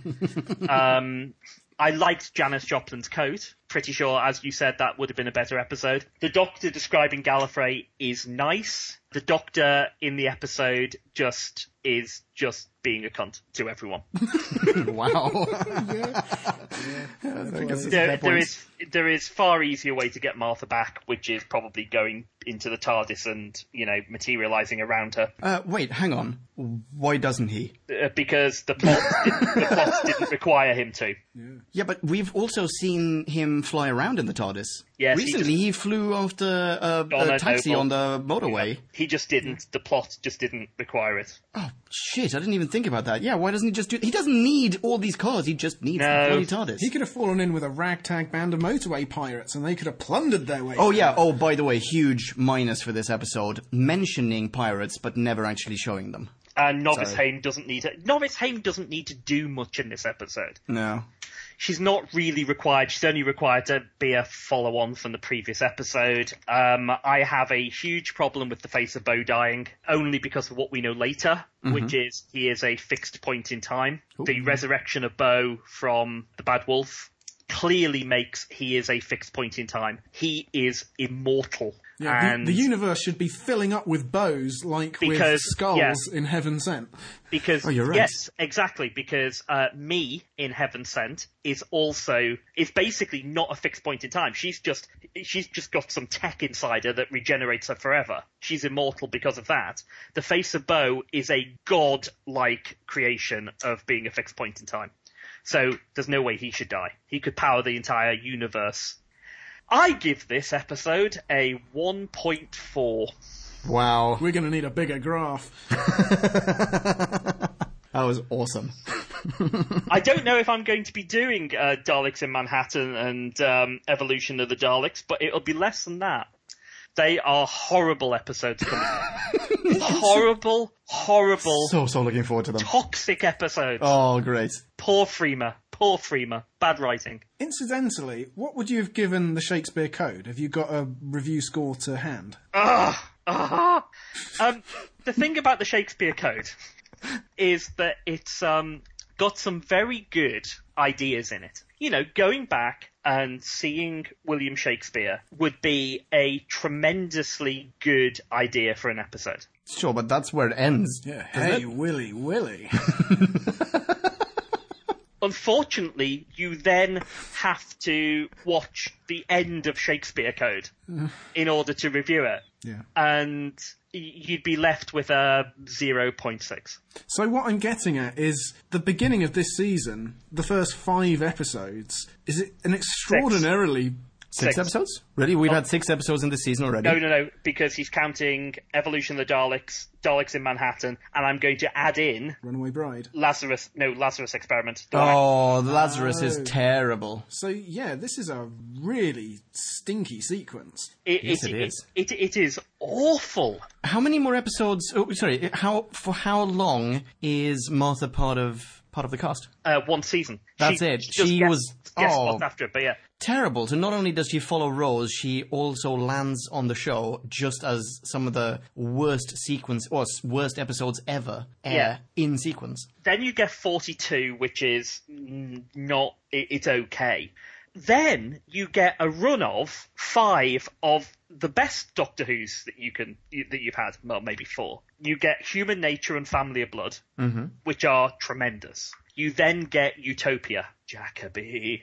I liked Janis Joplin's coat. Pretty sure, as you said, that would have been a better episode. The Doctor describing Gallifrey is nice. The Doctor in the episode is just being a cunt to everyone. Wow. There is far easier way to get Martha back, which is probably going into the TARDIS and, materializing around her. Wait, hang on. Why doesn't he? Because the plot didn't require him to. Yeah, but we've also seen him fly around in the TARDIS. Yes, recently he flew after a taxi on the motorway. Yeah. He just didn't. The plot just didn't require it. Oh, shit, I didn't even think about that. Yeah, why doesn't he just do... He doesn't need all these cars, he just needs the bloody TARDIS. He could have fallen in with a ragtag band of motorway pirates and they could have plundered their way. Oh, yeah. Oh, by the way, huge minus for this episode. Mentioning pirates, but never actually showing them. And Novice Haim doesn't need to do much in this episode. No. She's not really required. She's only required to be a follow-on from the previous episode. I have a huge problem with the face of Bo dying, only because of what we know later, which is he is a fixed point in time. Ooh. The resurrection of Bo from the Bad Wolf clearly makes he is a fixed point in time. He is immortal. Yeah, and the universe should be filling up with bows with skulls in Heaven Sent. Because you're right. yes, exactly. Because me in Heaven Sent is basically not a fixed point in time. She's just got some tech inside her that regenerates her forever. She's immortal because of that. The Face of Bo is a god-like creation of being a fixed point in time. So there's no way he should die. He could power the entire universe. I give this episode a 1.4. Wow. We're going to need a bigger graph. That was awesome. I don't know if I'm going to be doing Daleks in Manhattan and Evolution of the Daleks, but it'll be less than that. They are horrible episodes coming up. Horrible. So looking forward to them. Toxic episodes. Oh, great. Poor Freema. Bad writing. Incidentally, what would you have given the Shakespeare Code? Have you got a review score to hand? The thing about the Shakespeare Code is that it's got some very good ideas in it. You know, going back and seeing William Shakespeare would be a tremendously good idea for an episode. Sure, but that's where it ends. Yeah. Hey, Willy. Unfortunately, you then have to watch the end of Shakespeare Code in order to review it. Yeah. And you'd be left with a 0.6. So what I'm getting at is the beginning of this season, the first 5 episodes, is it an extraordinarily... Six episodes? Really? We've had 6 episodes in this season already? No, because he's counting Evolution of the Daleks, Daleks in Manhattan, and I'm going to add in... Runaway Bride. Lazarus Experiment. The Lazarus is terrible. So, yeah, this is a really stinky sequence. It is. It is awful. How many more episodes... Oh, sorry, for how long is Martha part of the cast? 1 season. That's it. She was... Yes, after it, but yeah. Terrible. So not only does she follow Rose, she also lands on the show just as some of the worst episodes ever air in sequence. Then you get 42, which is not... It's okay. Then you get a run of 5 of the best Doctor Who's that you've had. Well, maybe 4. You get Human Nature and Family of Blood, which are tremendous. You then get Utopia, Jacoby.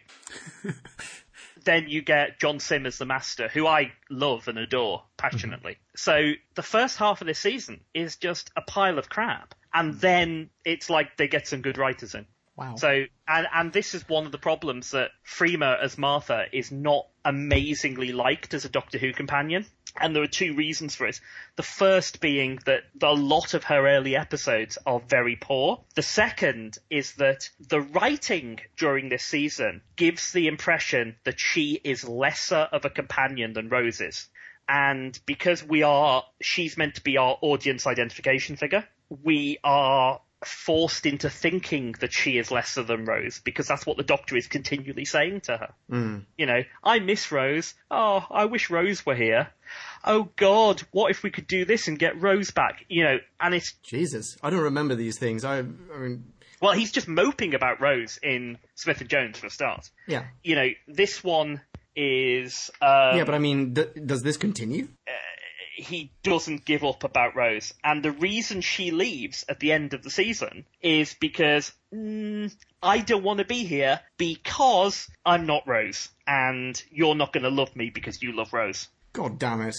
Then you get John Sim as the Master, who I love and adore passionately. So the first half of this season is just a pile of crap. And then it's like they get some good writers in. Wow. So, and this is one of the problems, that Freema as Martha is not amazingly liked as a Doctor Who companion. And there are 2 reasons for it. The first being that a lot of her early episodes are very poor. The second is that the writing during this season gives the impression that she is lesser of a companion than Rose is. And because she's meant to be our audience identification figure, we are forced into thinking that she is lesser than Rose, because that's what the Doctor is continually saying to her. You know, I miss Rose. Oh, I wish Rose were here. Oh God, what if we could do this and get Rose back? You know, and it's... Jesus, I don't remember these things. I mean... Well, he's just moping about Rose in Smith and Jones for a start. Yeah. You know, this one is... yeah, but I mean, does this continue? He doesn't give up about Rose. And the reason she leaves at the end of the season is because I don't want to be here because I'm not Rose. And you're not going to love me because you love Rose. God damn it.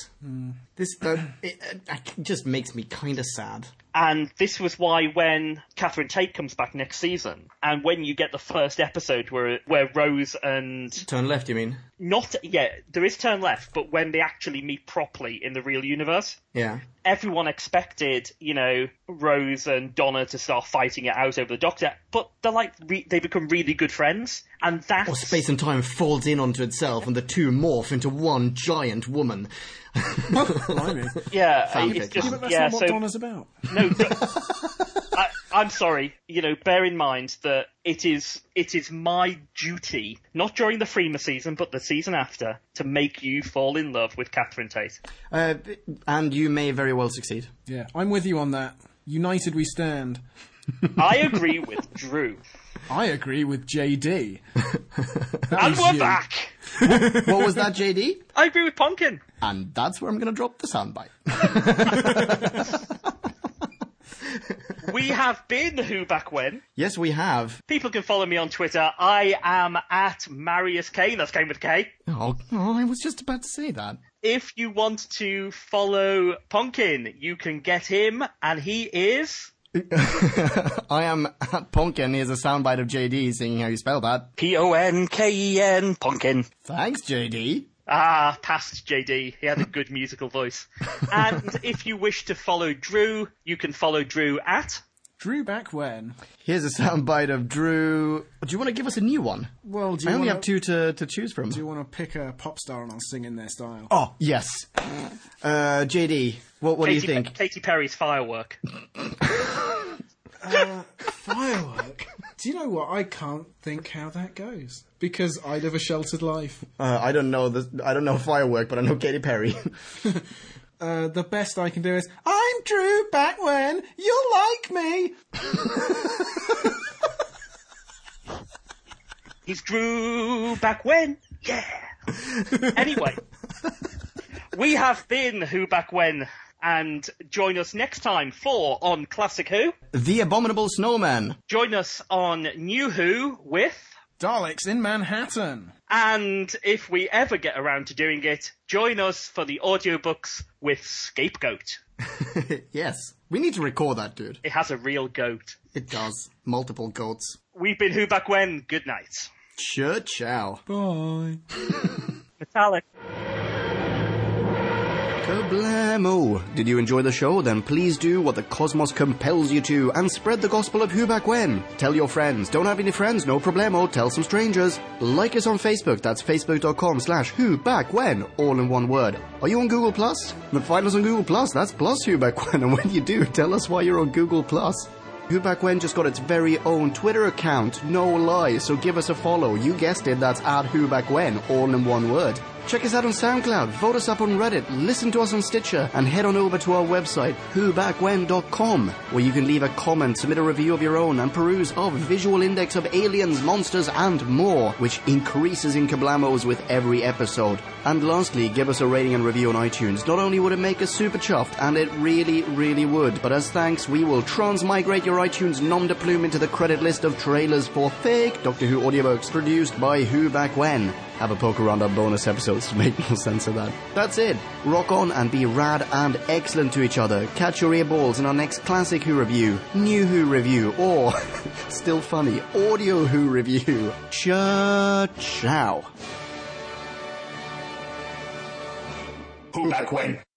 It just makes me kind of sad. And this was why when Catherine Tate comes back next season, and when you get the first episode where Rose and... Turn left, you mean? There is Turn Left, but when they actually meet properly in the real universe... Yeah. Everyone expected, you know, Rose and Donna to start fighting it out over the Doctor, but they're they become really good friends, and that's... Or space and time folds in onto itself, and the 2 morph into one giant woman. Blimey. Yeah, it's just... But that's not what Donna's about. No, I'm sorry. You know, bear in mind that it is my duty, not during the Freema season, but the season after, to make you fall in love with Catherine Tate. And you may very well succeed. Yeah, I'm with you on that. United we stand. I agree with Drew. I agree with JD. And we're back! What was that, JD? I agree with Ponkin. And that's where I'm going to drop the soundbite. We have been Who Back When. Yes, we have. People can follow me on Twitter. I am at Marius Kane. That's Kane with a K. Oh, I was just about to say that. If you want to follow Ponkin, you can get him, and he is... I am at Ponkin. Here's a soundbite of JD singing how you spell that. Ponken, Ponkin. Thanks, JD. Ah, past JD. He had a good musical voice. And if you wish to follow Drew, you can follow Drew at... Drew Back When. Here's a soundbite of Drew. Do you want to give us a new one? Well, do you I only wanna, have two to choose from. Do you want to pick a pop star and I'll sing in their style? Oh, yes. JD, what do you think? Katy Perry's Firework. Firework? Do you know what? I can't think how that goes. Because I live a sheltered life. I don't know Firework, but I know Katy Perry. The best I can do is, I'm Drew Back When, you'll like me. He's Drew Back When, yeah. Anyway, we have been Who Back When, and join us next time for On Classic Who. The Abominable Snowman. Join us on New Who with... Daleks in Manhattan. And if we ever get around to doing it, join us for the audiobooks with Scapegoat. Yes. We need to record that, dude. It has a real goat. It does. Multiple goats. We've been Who Back When. Good night. Ciao. Bye. Metallic. Kablamo! Did you enjoy the show? Then please do what the cosmos compels you to and spread the gospel of Who Back When. Tell your friends. Don't have any friends? No problemo. Tell some strangers. Like us on Facebook. That's facebook.com/Who Back When. All in one word. Are you on Google Plus? Then find us on Google Plus. That's plus Who Back When. And when you do, tell us why you're on Google Plus. Who Back When just got its very own Twitter account. No lie. So give us a follow. You guessed it. That's at Who Back When. All in one word. Check us out on SoundCloud, vote us up on Reddit, listen to us on Stitcher, and head on over to our website, whobackwhen.com, where you can leave a comment, submit a review of your own, and peruse our visual index of aliens, monsters, and more, which increases in kablamos with every episode. And lastly, give us a rating and review on iTunes. Not only would it make us super chuffed, and it really, really would, but as thanks, we will transmigrate your iTunes nom de plume into the credit list of trailers for fake Doctor Who audiobooks produced by Who Back When. Have a poke around our bonus episodes to make more sense of that. That's it. Rock on and be rad and excellent to each other. Catch your earballs in our next Classic Who review, New Who review, or, still funny, Audio Who review. Ciao. Who Back When?